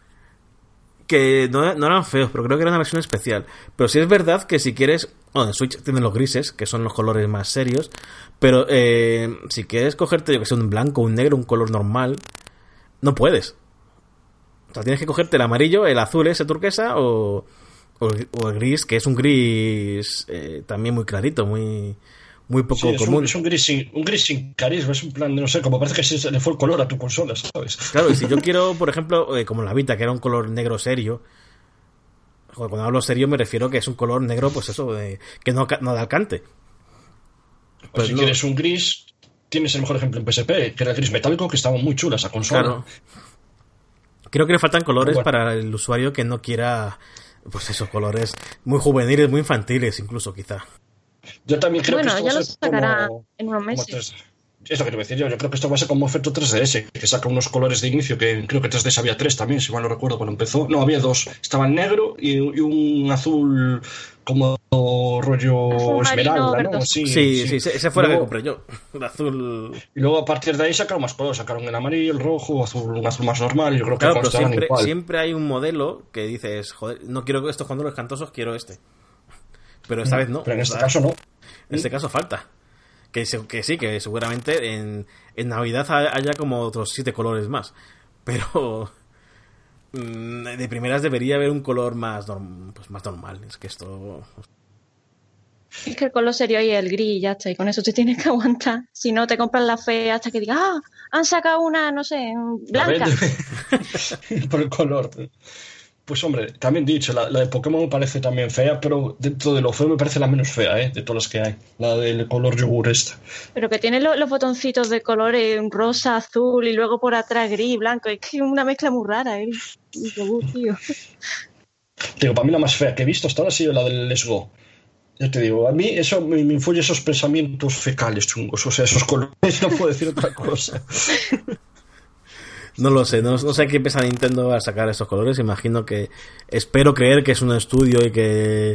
B: Que no eran feos, pero creo que era una versión especial. Pero sí es verdad que si quieres... Bueno, en Switch tienen los grises, que son los colores más serios. Pero si quieres cogerte, yo que sé, un blanco, un negro, un color normal, no puedes. O sea, tienes que cogerte el amarillo, el azul ese turquesa o el gris, que es un gris también muy clarito, muy poco
D: Sí,
B: común.
D: es un gris sin carisma, es un plan de, no sé, como parece que se le fue el color a tu consola, ¿sabes?
B: Claro, y si yo quiero, por ejemplo, como la Vita, que era un color negro serio, joder, cuando hablo serio me refiero que es un color negro, pues eso, que no da alcance.
D: Pues si quieres un gris, tienes el mejor ejemplo en PSP, que era el gris metálico, que estaba muy chula esa consola.
B: Claro. Creo que le faltan colores
D: Bueno.
B: para el usuario que no quiera, pues esos colores muy juveniles, muy infantiles incluso, quizá.
D: Yo también creo
C: Bueno,
D: que esto
C: ya
D: va a
C: lo
D: ser
C: sacará
D: como
C: en unos
D: como
C: meses.
D: es lo que te voy a decir yo creo que esto va a ser como efecto 3DS, que saca unos colores de inicio, que creo que 3DS había 3 también, si mal no recuerdo cuando empezó. No, había 2, estaba el negro y un azul como rollo
C: Azul marino
D: esmeralda, ¿no?
C: verdoso.
B: Sí, ese fue la que
D: Luego-
B: compré yo. El azul.
D: Y luego a partir de ahí sacaron más colores, sacaron el amarillo, el rojo, un azul más normal, y yo creo que
B: Claro, pero
D: constarán igual.
B: siempre hay un modelo que dices, joder, no quiero estos colores cantosos, quiero este. Pero esta vez no.
D: Pero en este
B: O sea,
D: caso no.
B: En este caso falta. Que sí, que seguramente en Navidad haya como otros 7 colores más. Pero de primeras debería haber un color más, más normal. Es que esto...
C: Es que el color serio ahí es el gris y ya está. Y con eso te tienes que aguantar. Si no, te compras la fe hasta que digas, han sacado una, no sé, blanca.
D: Por el color. Pues hombre, también dicho, la de Pokémon me parece también fea, pero dentro de lo feo me parece la menos fea, de todas las que hay. La del color yogur esta.
C: Pero que tiene los botoncitos de colores rosa, azul y luego por atrás gris, blanco. Es que es una mezcla muy rara, el yogur, tío.
D: Digo, para mí la más fea que he visto hasta ahora ha sido la del Let's Go. Ya te digo, a mí eso me influye esos pensamientos fecales chungos, o sea, esos colores, no puedo decir otra cosa.
B: No lo sé, no sé qué piensa Nintendo a sacar esos colores. Imagino que... Espero creer que es un estudio y que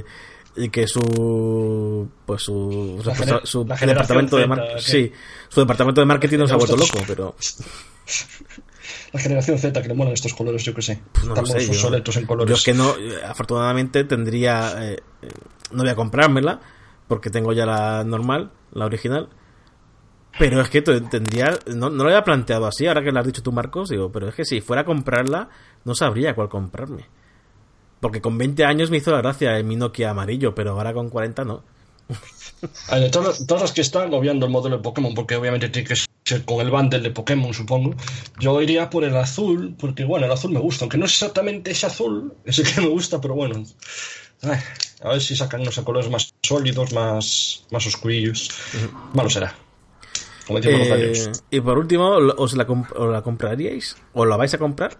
B: su departamento de marketing, sí, su departamento de marketing nos ha vuelto loco, pero
D: La generación Z que le molan estos colores, yo que sé.
B: pues no lo
D: Estamos
B: sé,
D: obsoletos en colores.
B: yo es que no, afortunadamente tendría no voy a comprármela porque tengo ya la normal, la original. Pero es que tendría... No lo había planteado así, ahora que lo has dicho tú, Marcos, digo, pero es que si fuera a comprarla, no sabría cuál comprarme. Porque con 20 años me hizo la gracia mi Nokia amarillo, pero ahora con 40 no.
D: De todas las que están, obviando el modelo de Pokémon, porque obviamente tiene que ser con el bundle de Pokémon, supongo, yo iría por el azul, porque bueno, el azul me gusta, aunque no es exactamente ese azul, es el que me gusta, pero bueno. Ay, a ver si sacan unos colores más sólidos, más oscurillos. Malo será. Como decimos los gallegos.
B: Y por último, ¿os la compraríais? ¿O la vais a comprar?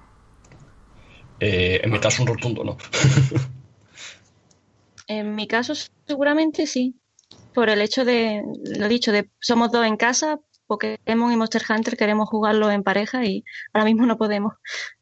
D: En mi caso, un rotundo no.
C: En mi caso, seguramente sí. Por el hecho de, lo dicho, de somos dos en casa, Pokémon y Monster Hunter queremos jugarlo en pareja y ahora mismo no podemos.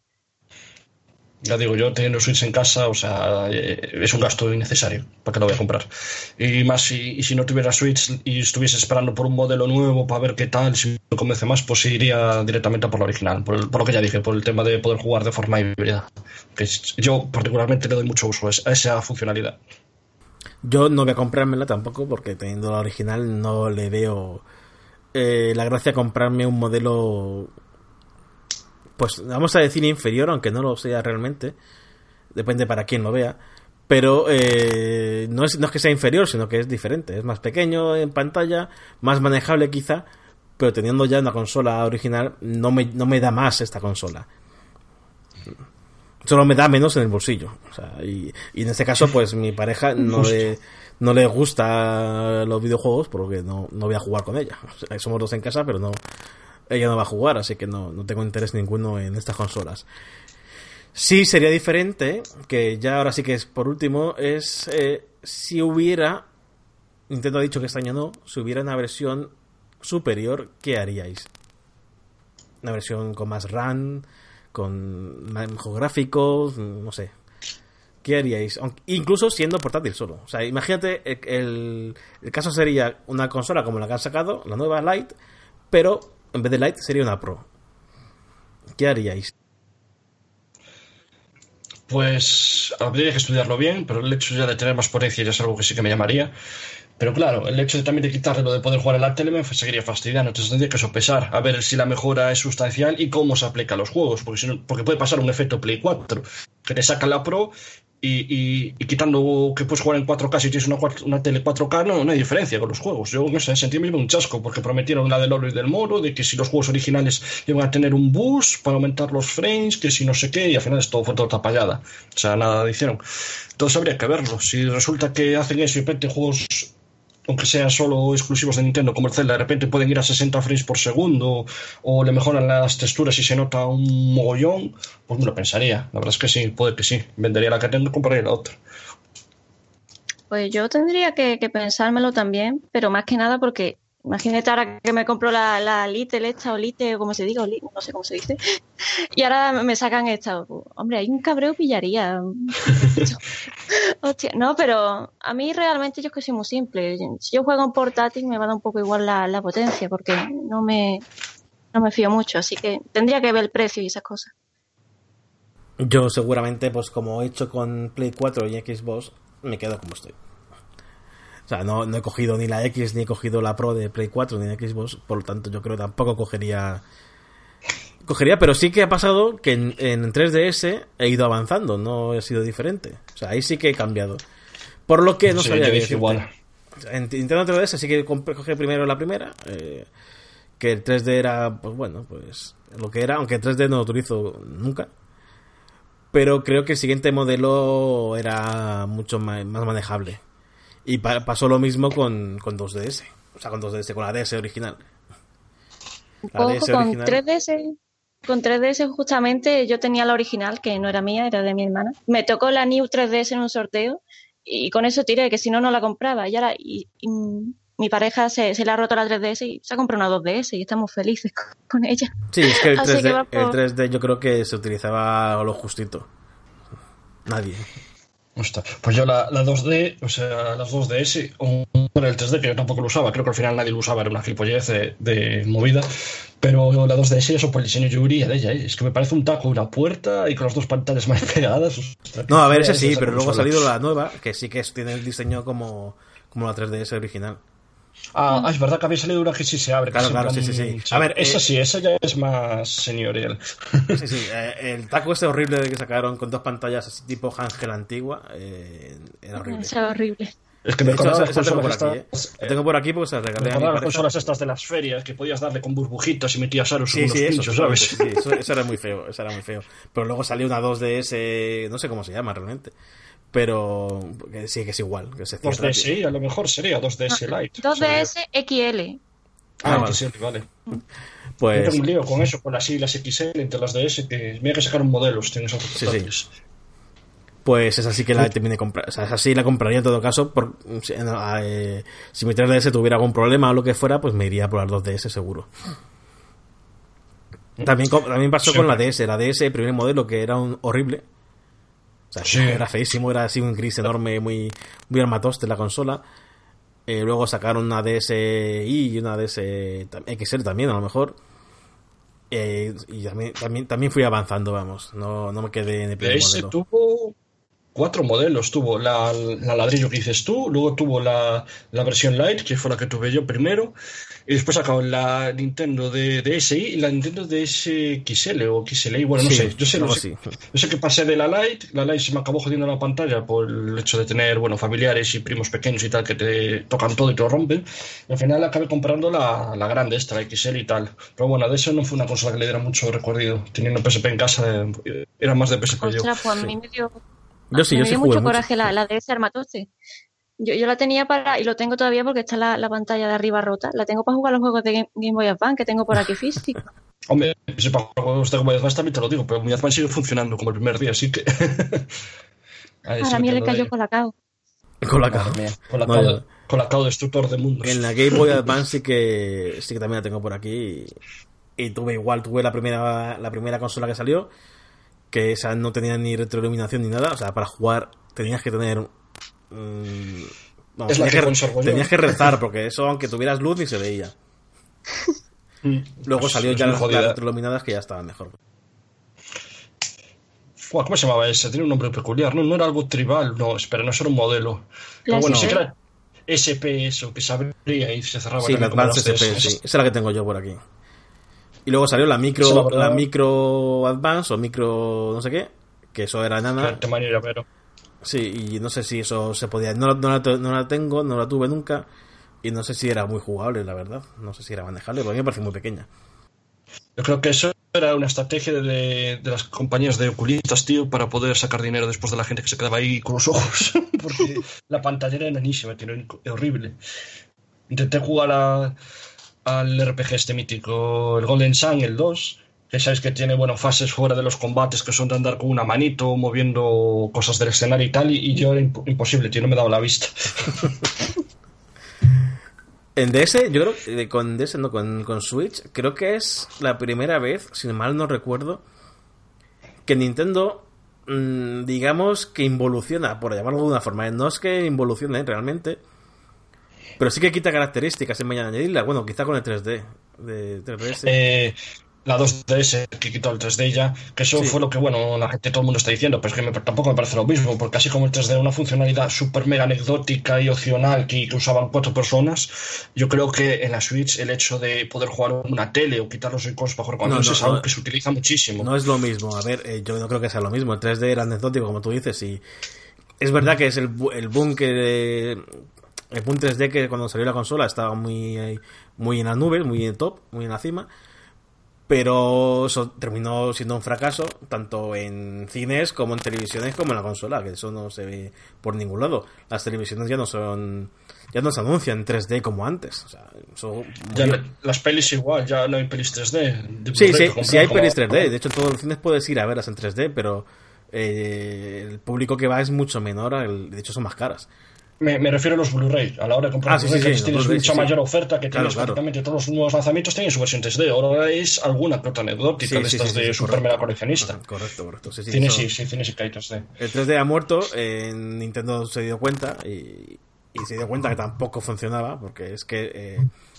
D: Ya digo, yo teniendo Switch en casa, o sea, es un gasto innecesario. ¿Para qué lo voy a comprar? Y más si no tuviera Switch y estuviese esperando por un modelo nuevo para ver qué tal, si me convence más, pues iría directamente por la original. Por lo que ya dije, por el tema de poder jugar de forma híbrida. Que yo particularmente le doy mucho uso a esa funcionalidad.
B: Yo no voy a comprármela tampoco, porque teniendo la original no le veo la gracia a comprarme un modelo, pues vamos a decir inferior, aunque no lo sea realmente, depende para quién lo vea, pero no es que sea inferior, sino que es diferente. Es más pequeño en pantalla, más manejable quizá, pero teniendo ya una consola original no me da más esta consola. Solo me da menos en el bolsillo. O sea, y en este caso, pues mi pareja no le gusta los videojuegos, porque no voy a jugar con ella. O sea, somos dos en casa, pero ella no va a jugar, así que no tengo interés ninguno en estas consolas. Sí sería diferente, que ya ahora sí que es por último, es si hubiera, Nintendo ha dicho que este año no, si hubiera una versión superior, ¿qué haríais? Una versión con más RAM, con mejor gráficos, no sé. ¿Qué haríais? Incluso siendo portátil solo. O sea, imagínate, el caso sería una consola como la que han sacado, la nueva Lite, pero en vez de Lite sería una Pro. ¿Qué haríais?
D: Pues habría que estudiarlo bien, pero el hecho ya de tener más potencia ya es algo que sí que me llamaría. Pero claro, el hecho de también de quitarle lo de poder jugar en la tele me seguiría fastidiando. Entonces tendría que sopesar a ver si la mejora es sustancial y cómo se aplica a los juegos. Porque puede pasar un efecto Play 4, que te saca la Pro y quitando que puedes jugar en 4K si tienes una tele 4K, no hay diferencia con los juegos. Yo en ese sentido me llevo un chasco, porque prometieron la del oro y del moro, de que si los juegos originales iban a tener un boost para aumentar los frames, que si no sé qué, y al final fue toda tapallada. O sea, nada hicieron. Entonces habría que verlo. Si resulta que hacen eso y de repente juegos, aunque sean solo exclusivos de Nintendo, como el Zelda, de repente pueden ir a 60 frames por segundo, o le mejoran las texturas y se nota un mogollón, pues me lo pensaría. La verdad es que sí, puede que sí. Vendería la que tengo y compraría la otra.
C: Pues yo tendría que pensármelo también, pero más que nada porque imagínate ahora que me compro la Little esta, o Lite, o como se diga, no sé cómo se dice, y ahora me sacan esta. Hombre, hay un cabreo pillaría. Hostia, no, pero a mí realmente yo es que soy muy simple. Si yo juego en portátil me va a dar un poco igual la potencia, porque no me fío mucho, así que tendría que ver el precio y esas cosas.
B: Yo seguramente, pues como he hecho con Play 4 y Xbox, me quedo como estoy. O sea, no he cogido ni la X ni he cogido la Pro de Play 4 ni de Xbox, por lo tanto yo creo que tampoco cogería, pero sí que ha pasado que en 3DS he ido avanzando, no he sido diferente. O sea, ahí sí que he cambiado. Por lo que no sabía qué decirte. Igual. En Nintendo 3DS sí que cogí primero la primera, que el 3D era, pues bueno, pues lo que era, aunque el 3D no lo utilizo nunca. Pero creo que el siguiente modelo era mucho más manejable. Y pasó lo mismo con 2DS. O sea, con 2DS, con la DS original.
C: Ojo, con 3DS. Con 3DS justamente yo tenía la original, que no era mía, era de mi hermana. Me tocó la New 3DS en un sorteo y con eso tiré, que si no la compraba. Y mi pareja se le ha roto la 3DS y se ha comprado una 2DS y estamos felices con ella.
B: Sí, es que el 3D yo creo que se utilizaba lo justito. Nadie.
D: Ostras, pues yo la 2D, o sea, las 2DS, el 3D que yo tampoco lo usaba, creo que al final nadie lo usaba, era una gilipollez de movida, pero la 2DS, eso por el diseño yo iría de ella, es que me parece un taco, una puerta y con las dos pantallas más pegadas.
B: No, a ver, ese sí, pero luego ha salido la nueva, que sí que tiene el diseño como la 3DS original.
D: Es verdad que había salido una que sí se abre.
B: Claro, sí.
D: A ver, esa ya es más señorial.
B: Sí, el taco ese horrible de que sacaron con dos pantallas así tipo Ángel antigua, era horrible.
C: Eso es horrible.
D: Es que me acordaba
B: las consolas estas. Lo tengo por aquí porque se las regalé a mi pareja.
D: Las consolas estas de las ferias que podías darle con burbujitas y metías aros unos pinchos, ¿sabes?
B: Sí, eso era muy feo, Pero luego salió una 2DS, no sé cómo se llama realmente. Pero sí que es igual, que se cierra.
D: 2DS, sí, a lo mejor sería 2DS Lite.
C: 2DS XL.
D: Vale. XL, vale.
B: Pues...
D: Yo tengo un lío con eso, con las XL entre las DS, que mira que sacaron modelos, tienes otros
B: sí. Pues esa sí que la terminé de comprar. O sea, esa sí la compraría en todo caso. Si mi 3DS tuviera algún problema o lo que fuera, pues me iría por las 2DS seguro. También pasó con la DS. La DS, el primer modelo, que era horrible. O sea, sí. Era feísimo, era así un gris enorme, muy armatoste la consola. Luego sacaron una DSi y una DS XL también, a lo mejor. Y también fui avanzando, vamos. No me quedé en el primer modelo.
D: 4 modelos. Tuvo la ladrillo que dices tú, luego tuvo la versión Lite, que fue la que tuve yo primero, y después acabó la Nintendo DSi y la Nintendo DSXL o XLi, bueno, no
B: Sí,
D: sé. Yo
B: algo
D: sé que pasé de la Lite se me acabó jodiendo la pantalla por el hecho de tener, bueno, familiares y primos pequeños y tal que te tocan todo y te lo rompen. Y al final acabé comprando la grande esta, la XL y tal. Pero bueno, de eso no fue una consola que le diera mucho recorrido. Teniendo PSP en casa, era más de PSP yo.
C: Ostras, pues a mí me dio
B: Yo sí
C: jugué
B: mucho.
C: coraje la DS Armatoste. Yo la tenía y lo tengo todavía porque está la pantalla de arriba rota. La tengo para jugar los juegos de Game Boy Advance que tengo por aquí físico.
D: Hombre, si para juegos de Game Boy Advance también te lo digo, pero mi Advance sigue funcionando como el primer día, así que...
C: Ahora a mí le cayó Colacao.
B: Colacao.
D: Colacao destructor de mundos.
B: En la Game Boy Advance sí que también la tengo por aquí. Y tuve la primera consola que salió, que esa no tenía ni retroiluminación ni nada. O sea, para jugar tenías que tener... tenías que rezar, porque eso, aunque tuvieras luz, ni se veía. Luego salió ya las retroiluminadas que ya estaban mejor.
D: ¿Cómo se llamaba ese? Tiene un nombre peculiar. No era algo tribal. No, espera, no era un modelo. Pero bueno, sí que era SP, eso, que se abría y se cerraba.
B: Sí, la Advance SP, sí. Esa es la que tengo yo por aquí. Y luego salió la micro Advance o micro no sé qué, que eso era nana. Sí, y no sé si eso se podía... No la tengo, no la tuve nunca, y no sé si era muy jugable, la verdad. No sé si era manejable, porque a mí me parece muy pequeña.
D: Yo creo que eso era una estrategia de las compañías de oculistas, tío, para poder sacar dinero después de la gente que se quedaba ahí con los ojos. Porque la pantalla era enanísima, tío, horrible. Intenté jugar al RPG este mítico, el Golden Sun, el 2, que sabes que tiene, bueno, fases fuera de los combates que son de andar con una manito moviendo cosas del escenario y tal, y yo era imposible, tío, no me daba la vista.
B: En DS, yo creo que con DS, no, con Switch, creo que es la primera vez, si mal no recuerdo, que Nintendo, digamos que involuciona, por llamarlo de alguna forma. No es que involucione realmente, pero sí que quita características en vez de añadirlas. Bueno, quizá con el 3D de 3DS.
D: La 2DS que quitó el 3D ya, que eso fue lo que, bueno, la gente, todo el mundo está diciendo, pero es que tampoco me parece lo mismo, porque así como el 3D era una funcionalidad súper mega anecdótica y opcional que usaban 4 personas, yo creo que en la Switch el hecho de poder jugar en una tele o quitar los iconos para jugar con amigos es algo que se utiliza muchísimo.
B: No es lo mismo, a ver, yo no creo que sea lo mismo. El 3D era anecdótico, como tú dices, y es verdad que es el boom que... El boom 3D que cuando salió la consola estaba muy en las nubes, muy en top, muy en la cima. Pero eso terminó siendo un fracaso, tanto en cines como en televisiones como en la consola, que eso no se ve por ningún lado. Las televisiones ya no se anuncian en 3D como antes. O sea, eso
D: las pelis igual, ya no hay pelis 3D.
B: Sí hay pelis 3D. De hecho, en todos los cines puedes ir a verlas en 3D, pero el público que va es mucho menor, de hecho son más caras.
D: Me refiero a los Blu-ray. A la hora de comprar Blu-ray, tienes mucha mayor oferta, que tienes prácticamente todos los nuevos lanzamientos tienen su versión 3D. Ahora es alguna que otra anecdótica de estas de super mega coleccionista.
B: Correcto.
D: Tiene sí que hay 3D.
B: El 3D ha muerto, Nintendo se dio cuenta y se dio cuenta que tampoco funcionaba, porque es que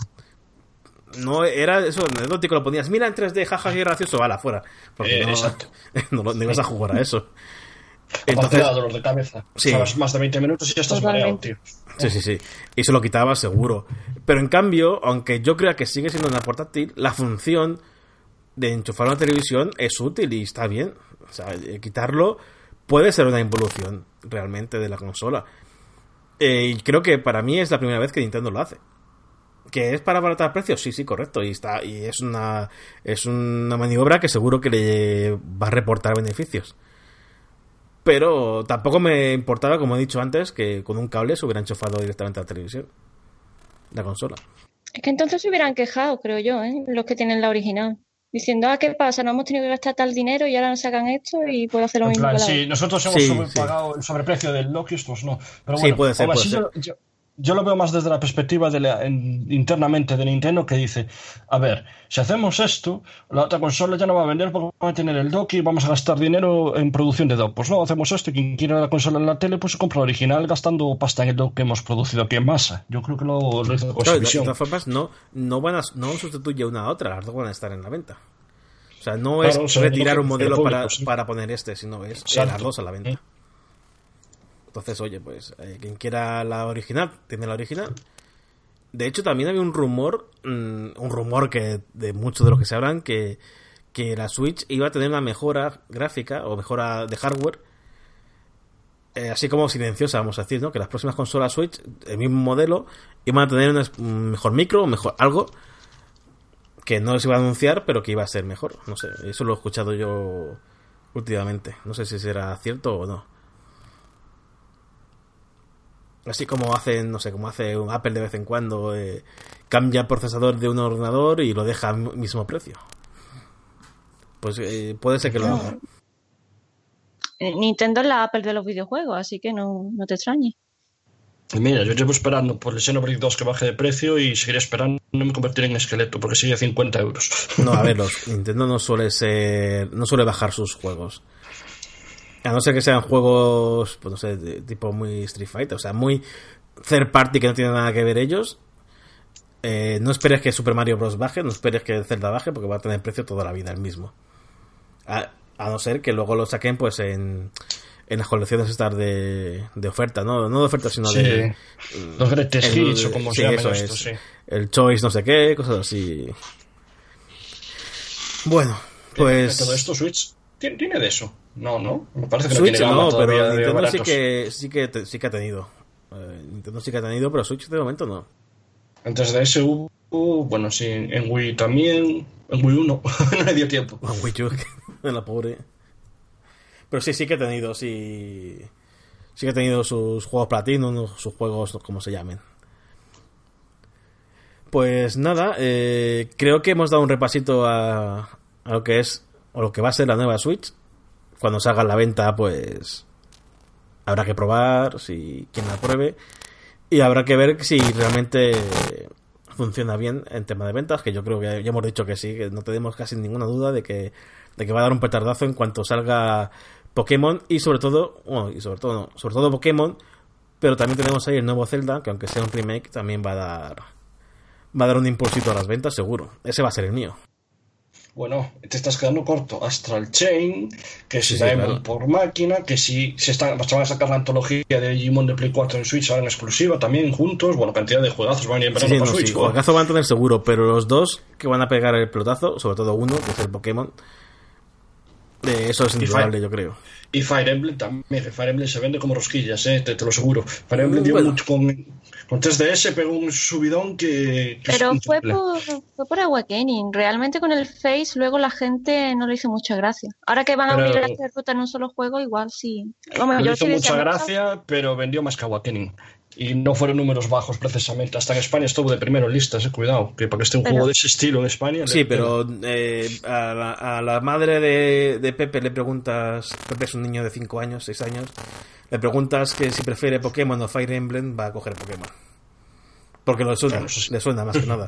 B: no era eso anecdótico, lo ponías, mira en 3D, jaja, qué gracioso, vale, afuera. Porque no ibas a jugar a eso.
D: Entonces, dolor de cabeza. Sabes más de 20 minutos y ya estás mareado, tío.
B: Sí. Y se lo quitaba seguro. Pero en cambio, aunque yo crea que sigue siendo una portátil, la función de enchufar una televisión es útil y está bien. O sea, quitarlo puede ser una involución realmente de la consola. Y creo que para mí es la primera vez que Nintendo lo hace. ¿Que es para abaratar precios? Sí, correcto. Y es una maniobra que seguro que le va a reportar beneficios. Pero tampoco me importaba, como he dicho antes, que con un cable se hubiera enchufado directamente a la televisión, la consola.
C: Es que entonces se hubieran quejado, creo yo, los que tienen la original. Diciendo, ¿qué pasa? No hemos tenido que gastar tal dinero y ahora nos sacan esto y puedo hacer lo mismo.
D: Sí, nosotros hemos pagado el sobreprecio del Loki, estos no. Pero bueno,
B: puede ser.
D: Yo lo veo más desde la perspectiva internamente de Nintendo, que dice, a ver, si hacemos esto, la otra consola ya no va a vender porque va a tener el dock y vamos a gastar dinero en producción de dock. Pues no, hacemos esto y quien quiera la consola en la tele, pues se compra la original gastando pasta en el dock que hemos producido aquí en masa. Yo creo que lo hizo con esa visión.
B: De todas formas, no sustituye una a otra, las dos van a estar en la venta. O sea, no es retirar un modelo para poner sino es las dos a la venta. Entonces, oye, pues quien quiera la original, tiene la original. De hecho, también había un rumor que de muchos de los que se hablan, que la Switch iba a tener una mejora gráfica o mejora de hardware, así como silenciosa, vamos a decir, ¿no? Que las próximas consolas Switch, el mismo modelo, iban a tener un mejor micro, mejor algo que no les iba a anunciar, pero que iba a ser mejor. No sé, eso lo he escuchado yo últimamente. No sé si será cierto o no. Así como hacen, no sé, como hace un Apple de vez en cuando, cambia el procesador de un ordenador y lo deja al mismo precio. Pues puede ser que lo haga.
C: Nintendo es la Apple de los videojuegos, así que no te extrañes.
D: Mira, yo llevo esperando por el Xenoblade 2 que baje de precio y seguiré esperando no me convertiré en esqueleto porque sigue a 50 euros.
B: No, a ver, Nintendo no suele bajar sus juegos. A no ser que sean juegos, pues no sé, de tipo muy Street Fighter, o sea, muy third party que no tiene nada que ver ellos. No esperes que Super Mario Bros. Baje, no esperes que Zelda baje, porque va a tener precio toda la vida el mismo. A no ser que luego lo saquen pues en las colecciones estas de oferta, no de oferta, sino
D: sí,
B: de
D: los Greatest Hits o como se llaman estos, sí.
B: El Choice no sé qué, cosas así. Bueno, pues
D: todo esto Switch tiene de eso. No, me parece que
B: Switch
D: no tiene gama todavía
B: pero
D: de
B: Nintendo
D: baratos.
B: sí que ha tenido. Nintendo sí que ha tenido, pero Switch de momento no.
D: Antes de ese hubo, bueno, sí, en Wii también, en Wii 1, no le dio tiempo.
B: En Wii U, en la pobre. Pero sí que ha tenido, sí que ha tenido sus juegos Platinum, sus juegos, como se llamen. Pues nada, creo que hemos dado un repasito a lo que es, o lo que va a ser la nueva Switch. Cuando salga a la venta, pues habrá que probar, si quien la pruebe, y habrá que ver si realmente funciona bien en tema de ventas, que yo creo que ya hemos dicho que sí, que no tenemos casi ninguna duda de que va a dar un petardazo en cuanto salga Pokémon y sobre todo Pokémon, pero también tenemos ahí el nuevo Zelda, que aunque sea un remake también va a dar un impulsito a las ventas, seguro. Ese va a ser el mío.
D: Bueno, te estás quedando corto. Astral Chain, que si
B: Sí,
D: Daemon
B: claro.
D: por máquina, que si se van a sacar la antología de Digimon de Play 4 en Switch ahora en exclusiva también juntos. Bueno, cantidad de juegazos van a ir en verano para Switch.
B: Sí, juegazo van a tener seguro, pero los dos que van a pegar el pelotazo, sobre todo uno, que es el Pokémon, eso es indudable, yo creo.
D: Y Fire Emblem también, que Fire Emblem se vende como rosquillas, te lo aseguro. Fire Emblem dio mucho con 3DS, pegó un subidón que
C: pero fue por Awakening. Realmente con el Face luego la gente no le hizo mucha gracia. Ahora que van a unir las tres rutas en un solo juego, igual sí.
D: No le hizo mucha gracia, pero vendió más que Awakening. Y no fueron números bajos precisamente. Hasta en España estuvo de primero en listas, cuidado, que para que esté un juego de ese estilo en España.
B: Sí, pero a la madre de Pepe le preguntas, Pepe es un niño de 5 años, 6 años, le preguntas que si prefiere Pokémon o Fire Emblem, va a coger Pokémon. Porque le suena más que nada.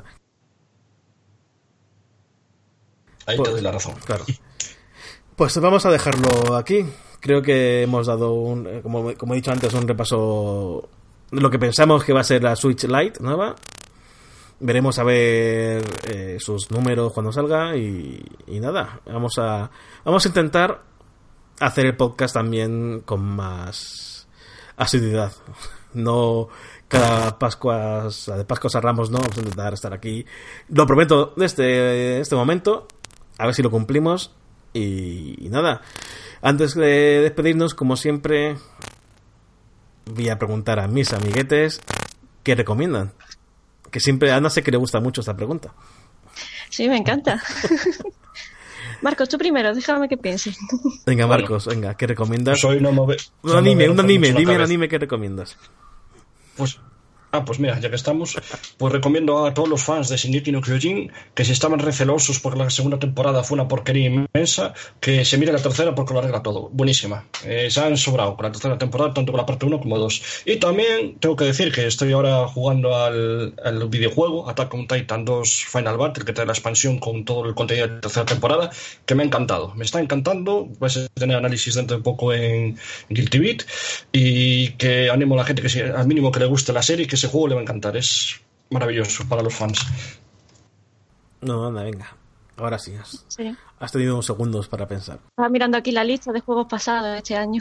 D: Ahí te doy la razón.
B: Claro. Pues vamos a dejarlo aquí. Creo que hemos dado, como he dicho antes, un repaso de lo que pensamos que va a ser la Switch Lite nueva. Veremos a ver sus números cuando salga y nada. Vamos a intentar hacer el podcast también con más asiduidad. No cada Pascuas a Ramos, no. Vamos a intentar estar aquí. Lo prometo desde este momento. A ver si lo cumplimos. Y nada. Antes de despedirnos, como siempre, voy a preguntar a mis amiguetes qué recomiendan. Que siempre a Ana sé que le gusta mucho esta pregunta.
C: Sí, me encanta. Marcos, tú primero, déjame que piense.
B: Venga, Marcos, venga, ¿qué recomiendas?
D: Soy
B: un anime, dime el anime que recomiendas.
D: Pues mira, ya que estamos, pues recomiendo a todos los fans de Shingeki no Kyojin que si estaban recelosos porque la segunda temporada fue una porquería inmensa, que se mire la tercera porque lo arregla todo. Buenísima. Se han sobrado con la tercera temporada, tanto con la parte 1 como 2. Y también tengo que decir que estoy ahora jugando al videojuego Attack on Titan 2 Final Battle, que trae la expansión con todo el contenido de la tercera temporada, que me ha encantado. Me está encantando. Vais a tener análisis dentro de poco en Guilty Beat. Y que animo a la gente que al mínimo que le guste la serie, que ese juego le va a encantar, es maravilloso para los fans.
B: No, anda, venga. Ahora sí, has tenido unos segundos para pensar.
C: Estaba mirando aquí la lista de juegos pasados este año.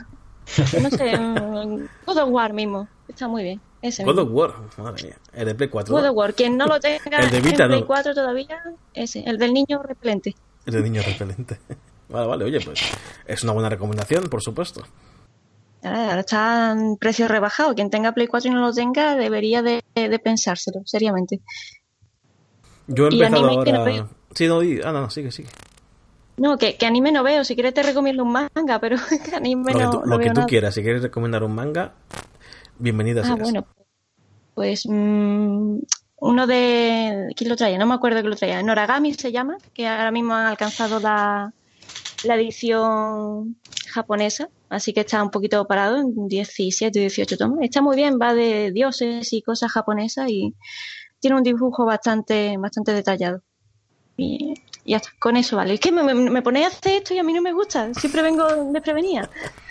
C: No sé, God of War mismo. Está muy bien. Ese
B: God
C: mismo.
B: of War, madre mía. El de Play 4.
C: God of War. Quien no lo tenga
B: El de Vita,
C: en Play
B: no.
C: 4 todavía, ese. El del niño repelente.
B: El de niño repelente. Vale, oye, pues es una buena recomendación, por supuesto.
C: Ahora está en precio rebajado. Quien tenga Play 4 y no lo tenga debería de pensárselo, seriamente.
B: Yo he
C: Y
B: empezado
C: anime que no
B: ahora...
C: veo.
B: Sí, no, sigue.
C: No, que anime no veo. Si quieres te recomiendo un manga, pero que anime no
B: Lo que
C: veo
B: tú
C: nada.
B: quieras. Si quieres recomendar un manga, bienvenida seas.
C: Bueno. Pues uno de... ¿Quién lo traía? No me acuerdo quién lo traía. Noragami se llama, que ahora mismo han alcanzado la edición japonesa, así que está un poquito parado en 17 o 18 tomos. Está muy bien, va de dioses y cosas japonesas y tiene un dibujo bastante detallado. Y ya está, con eso vale. Es que me ponéis a hacer esto y a mí no me gusta. Siempre vengo desprevenida.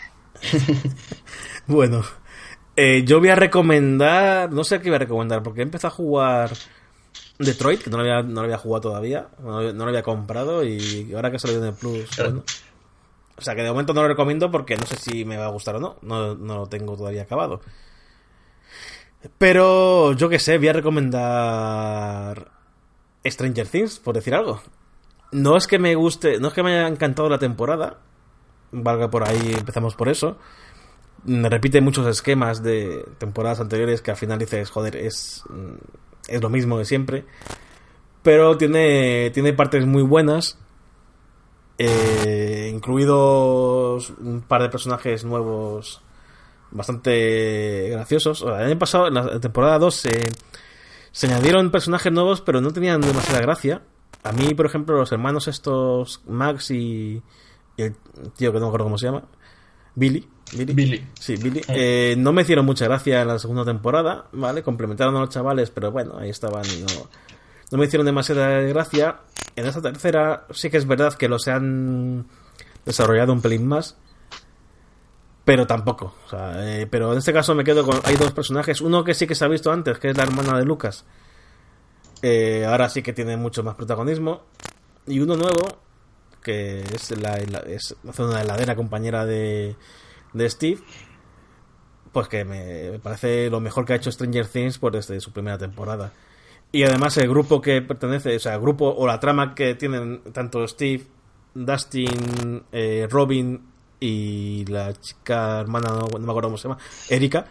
B: Bueno, yo voy a recomendar... No sé qué voy a recomendar, porque he empezado a jugar Detroit, que no lo había jugado todavía. No lo había comprado y ahora que ha salido en el Plus... Bueno, o sea que de momento no lo recomiendo porque no sé si me va a gustar o no. No lo tengo todavía acabado. Pero yo qué sé, voy a recomendar Stranger Things, por decir algo. No es que me guste, no es que me haya encantado la temporada, valga por ahí, empezamos por eso. Me repite muchos esquemas de temporadas anteriores que al final dices, joder, es lo mismo de siempre. Pero tiene partes muy buenas, incluidos un par de personajes nuevos bastante graciosos. El año pasado, en la temporada 2, se añadieron personajes nuevos, pero no tenían demasiada gracia. A mí, por ejemplo, los hermanos estos, Max y el tío que no me acuerdo cómo se llama, Billy. Sí, Billy. No me hicieron mucha gracia en la segunda temporada, ¿vale? Complementaron a los chavales, pero bueno, ahí estaban y no me hicieron demasiada gracia. En esta tercera sí que es verdad que los han desarrollado un pelín más, pero tampoco. O sea, pero en este caso me quedo con... Hay dos personajes. Uno que sí que se ha visto antes, que es la hermana de Lucas. Ahora sí que tiene mucho más protagonismo. Y uno nuevo, que es una heladera compañera de Steve, pues que me parece lo mejor que ha hecho Stranger Things pues desde su primera temporada. Y además el grupo que pertenece, o sea, el grupo o la trama que tienen tanto Steve, Dustin, Robin y la chica hermana, no me acuerdo cómo se llama, Erika,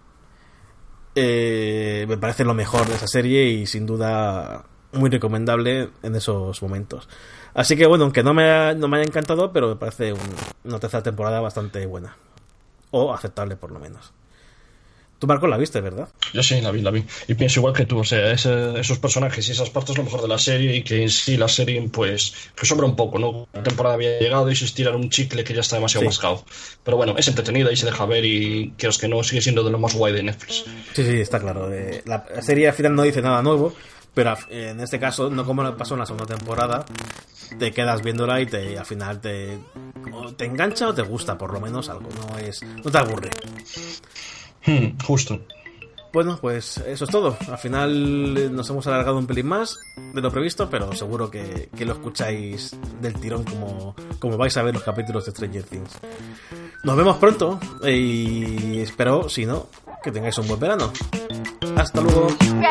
B: me parece lo mejor de esa serie y sin duda muy recomendable en esos momentos. Así que bueno, aunque no me haya encantado, pero me parece una tercera temporada bastante buena, o aceptable por lo menos. Tú, Marco, la viste, ¿verdad?
D: Yo sí, la vi. Y pienso igual que tú, o sea, esos personajes y esas partes es lo mejor de la serie, y que en sí la serie, pues, que sobra un poco, ¿no? La temporada había llegado y se estiran un chicle que ya está demasiado mascado. Pero bueno, es entretenida y se deja ver y, quieras que no, sigue siendo de lo más guay de Netflix.
B: Sí, está claro. La serie al final no dice nada nuevo, pero en este caso, no como pasó en la segunda temporada, te quedas viéndola y al final te engancha o te gusta, por lo menos algo. No te aburre.
D: Justo.
B: Bueno, pues eso es todo. Al final nos hemos alargado un pelín más de lo previsto, pero seguro que lo escucháis del tirón como vais a ver los capítulos de Stranger Things. Nos vemos pronto y espero, si no, que tengáis un buen verano. Hasta luego.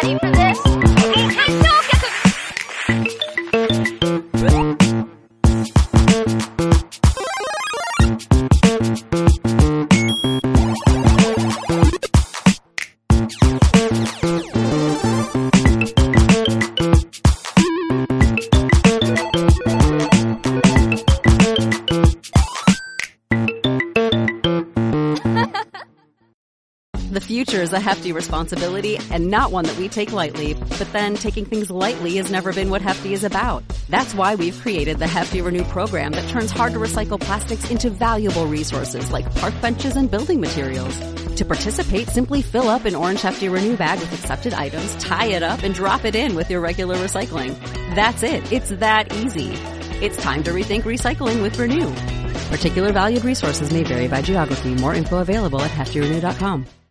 A: The future is a hefty responsibility and not one that we take lightly. But then taking things lightly has never been what Hefty is about. That's why we've created the Hefty Renew program that turns hard to recycle plastics into valuable resources like park benches and building materials. To participate, simply fill up an orange Hefty Renew bag with accepted items, tie it up, and drop it in with your regular recycling. That's it. It's that easy. It's time to rethink recycling with Renew. Particular valued resources may vary by geography. More info available at heftyrenew.com.